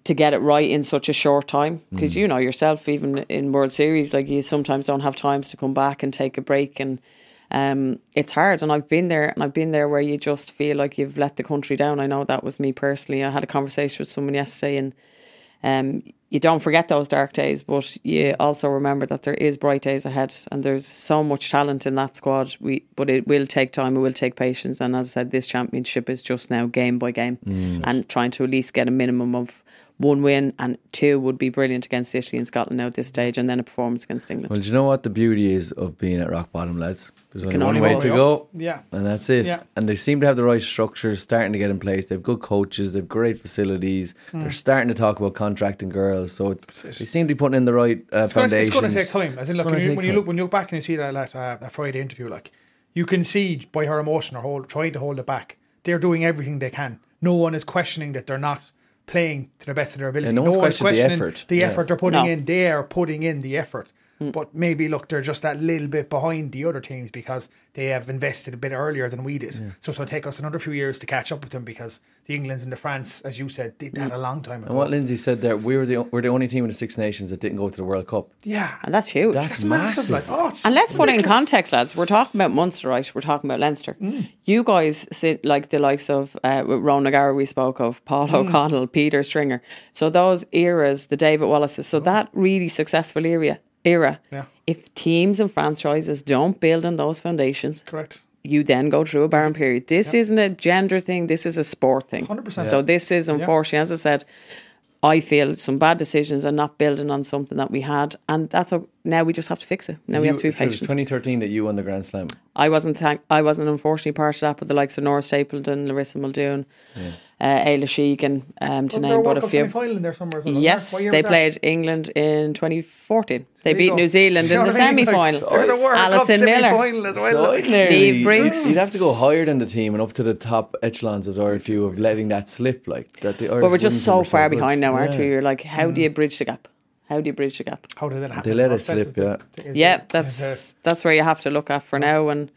to get it right in such a short time. Because mm. you know yourself, even in World Series, like you sometimes don't have times to come back and take a break, and um, it's hard. And I've been there, and I've been there where you just feel like you've let the country down. I know that was me personally. I had a conversation with someone yesterday, and um, you don't forget those dark days, but you also remember that there is bright days ahead, and there's so much talent in that squad. We, but it will take time, it will take patience, and as I said, this championship is just now game by game, mm. and trying to at least get a minimum of one win, and two would be brilliant against Italy and Scotland now at this stage, and then a performance against England. Well, do you know what the beauty is of being at rock bottom, lads? There's only only one way to go, yeah, and that's it. Yeah. And they seem to have the right structures starting to get in place. They have good coaches, they have great facilities. Mm. They're starting to talk about contracting girls, so it's it. they seem to be putting in the right uh, it's foundations. Gonna, it's going to take time. As in, look, when you, when you look when you look back and you see that that, uh, that Friday interview, like you can see by her emotion, her whole trying to hold it back. They're doing everything they can. No one is questioning that they're not playing to the best of their ability. Yeah, no, no one's one's questioning the effort, the yeah. effort they're putting no. in. They are putting in the effort. Mm. But maybe, look, they're just that little bit behind the other teams because they have invested a bit earlier than we did. Yeah. So it's going to take us another few years to catch up with them because the Englands and the France, as you said, did that mm. a long time ago. And what Lindsay said there, we were the we're the only team in the Six Nations that didn't go to the World Cup. Yeah. And that's huge. That's, that's massive. massive. Like, oh, it's and let's ridiculous. put it in context, lads. We're talking about Munster, right? We're talking about Leinster. Mm. You guys sit like the likes of uh, Ron Nagara we spoke of, Paul mm. O'Connell, Peter Stringer. So those eras, the David Wallaces, so oh. that really successful era, era. Yeah. If teams and franchises don't build on those foundations, correct, you then go through a barren period. This yeah. isn't a gender thing. This is a sport thing. one hundred percent. So this is, unfortunately, yeah. as I said, I feel some bad decisions and not building on something that we had, and that's a, now we just have to fix it. Now you, we have to be so patient. it was twenty thirteen that you won the Grand Slam. I wasn't. Thank- I wasn't unfortunately part of that, but the likes of Nora Stapleton, Larissa Muldoon, yeah. uh, Ayla Sheik, and um, to well, name but a few. Final in there somewhere. Well, yes, they played England in twenty fourteen. So they beat go. New Zealand in the semi final. Like, there's a World Alison Cup Miller. semi-final as well. So Steve Briggs. You'd have to go higher than the team and up to the top echelons of the Irish few of letting that slip like that. The Irish But we're just so women's team far were so behind good. now, aren't Yeah. we? You're like, how do you bridge the gap? How do you bridge the gap? How did that happen? They let it Process slip, is yeah. the- is Yeah, the- that's is that's where you have to look at for now. And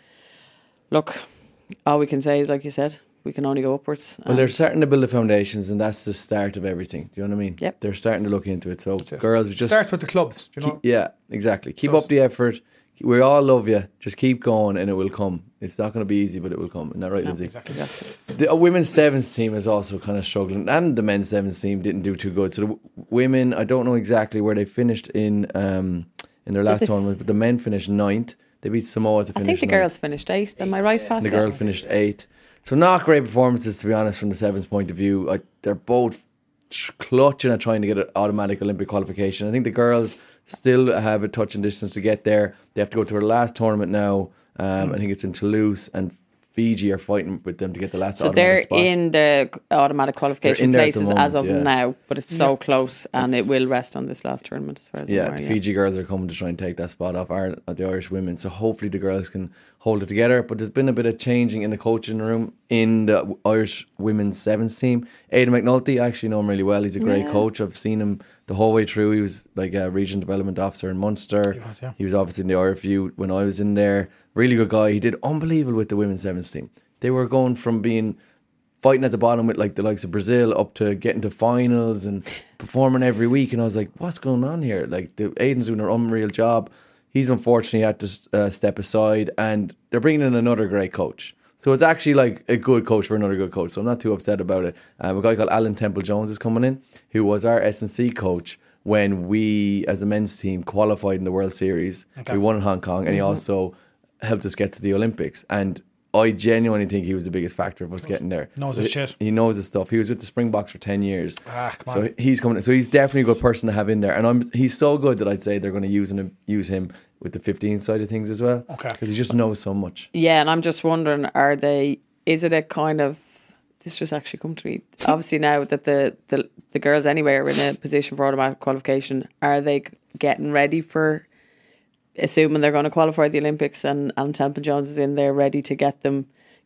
look, all we can say is, like you said, we can only go upwards. Well, they're starting to build the foundations, and that's the start of everything. Do you know what I mean? Yep. They're starting to look into it. So, it. girls, we it just starts with the clubs. Do you know? keep, yeah, exactly. Keep Does. up the effort. We all love you. Just keep going, and it will come. It's not going to be easy, but it will come. Isn't that right, No, Lindsay? exactly. The uh, women's sevens team is also kind of struggling, and the men's sevens team didn't do too good. So the w- women, I don't know exactly where they finished in um in their last they f- tournament, but the men finished ninth. They beat Samoa to I finish. think the ninth. girls finished eighth. Am I right, Pat? And the girl finished eighth. So not great performances, to be honest, from the sevens point of view. I, they're both ch- clutching at trying to get an automatic Olympic qualification. I think the girls still have a touch and distance to get there. They have to go to their last tournament now. Um, mm. I think it's in Toulouse, and Fiji are fighting with them to get the last So automatic they're spot. in the automatic qualification in there at the places as of moment, yeah. now, but it's so close, and it will rest on this last tournament as far as Yeah, I'm aware, the yeah. Fiji girls are coming to try and take that spot off our, uh, the Irish women. So hopefully the girls can hold it together. But there's been a bit of changing in the coaching room in the Irish women's sevens team. Aidan McNulty, I actually know him really well. He's a great Yeah. coach. I've seen him the whole way through. He was like a region development officer in Munster. He was, yeah. He was obviously in the Irish View when I was in there. Really good guy. He did unbelievable with the women's sevens team. They were going from being fighting at the bottom with like the likes of Brazil up to getting to finals and performing every week. And I was like, what's going on here? Like, the Aidan's doing an unreal job. He's unfortunately had to uh, step aside, and they're bringing in another great coach. So it's actually like a good coach for another good coach. So I'm not too upset about it. Um, a guy called Alan Temple-Jones is coming in, who was our S and C coach when we, as a men's team, qualified in the World Series. Okay. We won in Hong Kong, and he also helped us get to the Olympics. And I genuinely think he was the biggest factor of us getting there. Knows so his he, shit. He knows his stuff. He was with the Springboks for ten years. Ah, come so on. he's coming. So he's definitely a good person to have in there. And I'm he's so good that I'd say they're going to use him use him with the fifteen side of things as well. Okay. Because he just knows so much. Yeah, and I'm just wondering, are they, is it a kind of, this just actually come to me, obviously now that the, the, the girls anyway are in a position for automatic qualification, are they getting ready for, assuming they're going to qualify the Olympics and Alan Temple-Jones is in there ready to get them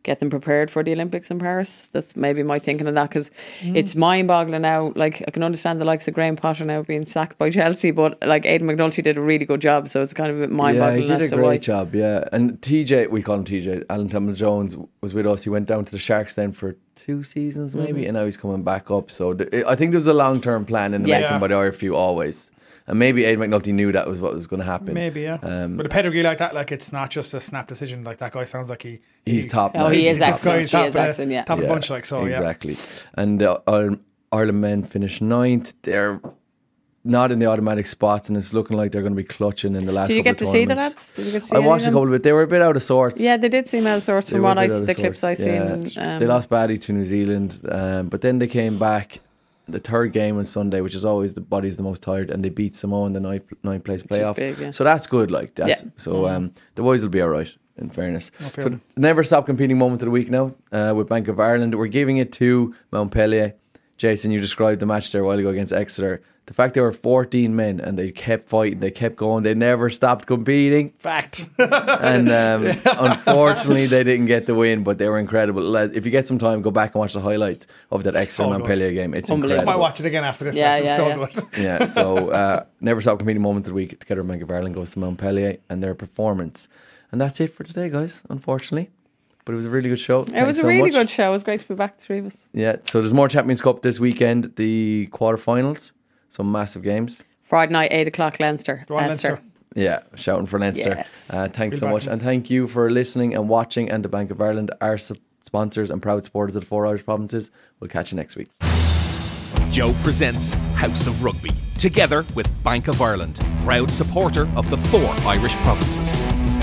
get them prepared for the Olympics in Paris. That's maybe my thinking of that, because mm. it's mind-boggling now. Like, I can understand the likes of Graham Potter now being sacked by Chelsea, but like Aidan McNulty did a really good job, so it's kind of a bit mind-boggling. Yeah, he did as a to great why. job, yeah. And T J, we call him T J, Alan Templeman-Jones was with us. He went down to the Sharks then for two seasons maybe, mm-hmm. and now he's coming back up. So th- I think there's a long-term plan in the Yeah. making by the I R F U always. And maybe Aidan McNulty knew that was what was going to happen. Maybe, yeah. Um, but a pedigree like that, like it's not just a snap decision. Like that guy sounds like he. He's he, top. Oh, man. he He's is top. excellent. He's He top is of the- excellent, yeah. top of the Yeah, bunch, like so. exactly. And uh, Ireland, Ireland men finished ninth. They're not in the automatic spots, and it's looking like they're going to be clutching in the last. Did you couple get to of see the tournaments. lads? Did you get to see I any watched a of them? couple of it. They were a bit out of sorts. Yeah, they did seem out of sorts They from were a what I bit out of the clips I sorts. seen. Yeah. Um, They lost badly to New Zealand, um, but then they came back. The third game on Sunday, which is always the body's the most tired, and they beat Samoa in the ninth, ninth place playoff. big, yeah. So that's good. Like that's Yeah. so. Um, the boys will be all right. In fairness, fair so enough. never stop competing moment of the week now uh, with Bank of Ireland. We're giving it to Montpellier. Jason, you described the match there a while ago against Exeter. The fact they were fourteen men and they kept fighting, they kept going, they never stopped competing. Fact. And um, unfortunately, they didn't get the win, but they were incredible. If you get some time, go back and watch the highlights of that Exeter So Montpellier game. It's Unbelievable. I might incredible. watch it again after this. Yeah, That's yeah, so yeah. good. Yeah, so uh, never stop competing moment of the week together with Bank of Ireland goes to Montpellier and their performance. And that's it for today, guys, unfortunately. But it was a really good show. it Thanks was a so really much. good show. It was great to be back, the three of us. Yeah, so there's more Champions Cup this weekend, the quarterfinals, some massive games. Friday night, eight o'clock, Leinster. Go on, Leinster. Yeah, shouting for Leinster. Yes. Uh, thanks Feel so much. back. And thank you for listening and watching. And the Bank of Ireland are su- sponsors and proud supporters of the four Irish provinces. We'll catch you next week. Joe presents House of Rugby, together with Bank of Ireland, proud supporter of the four Irish provinces.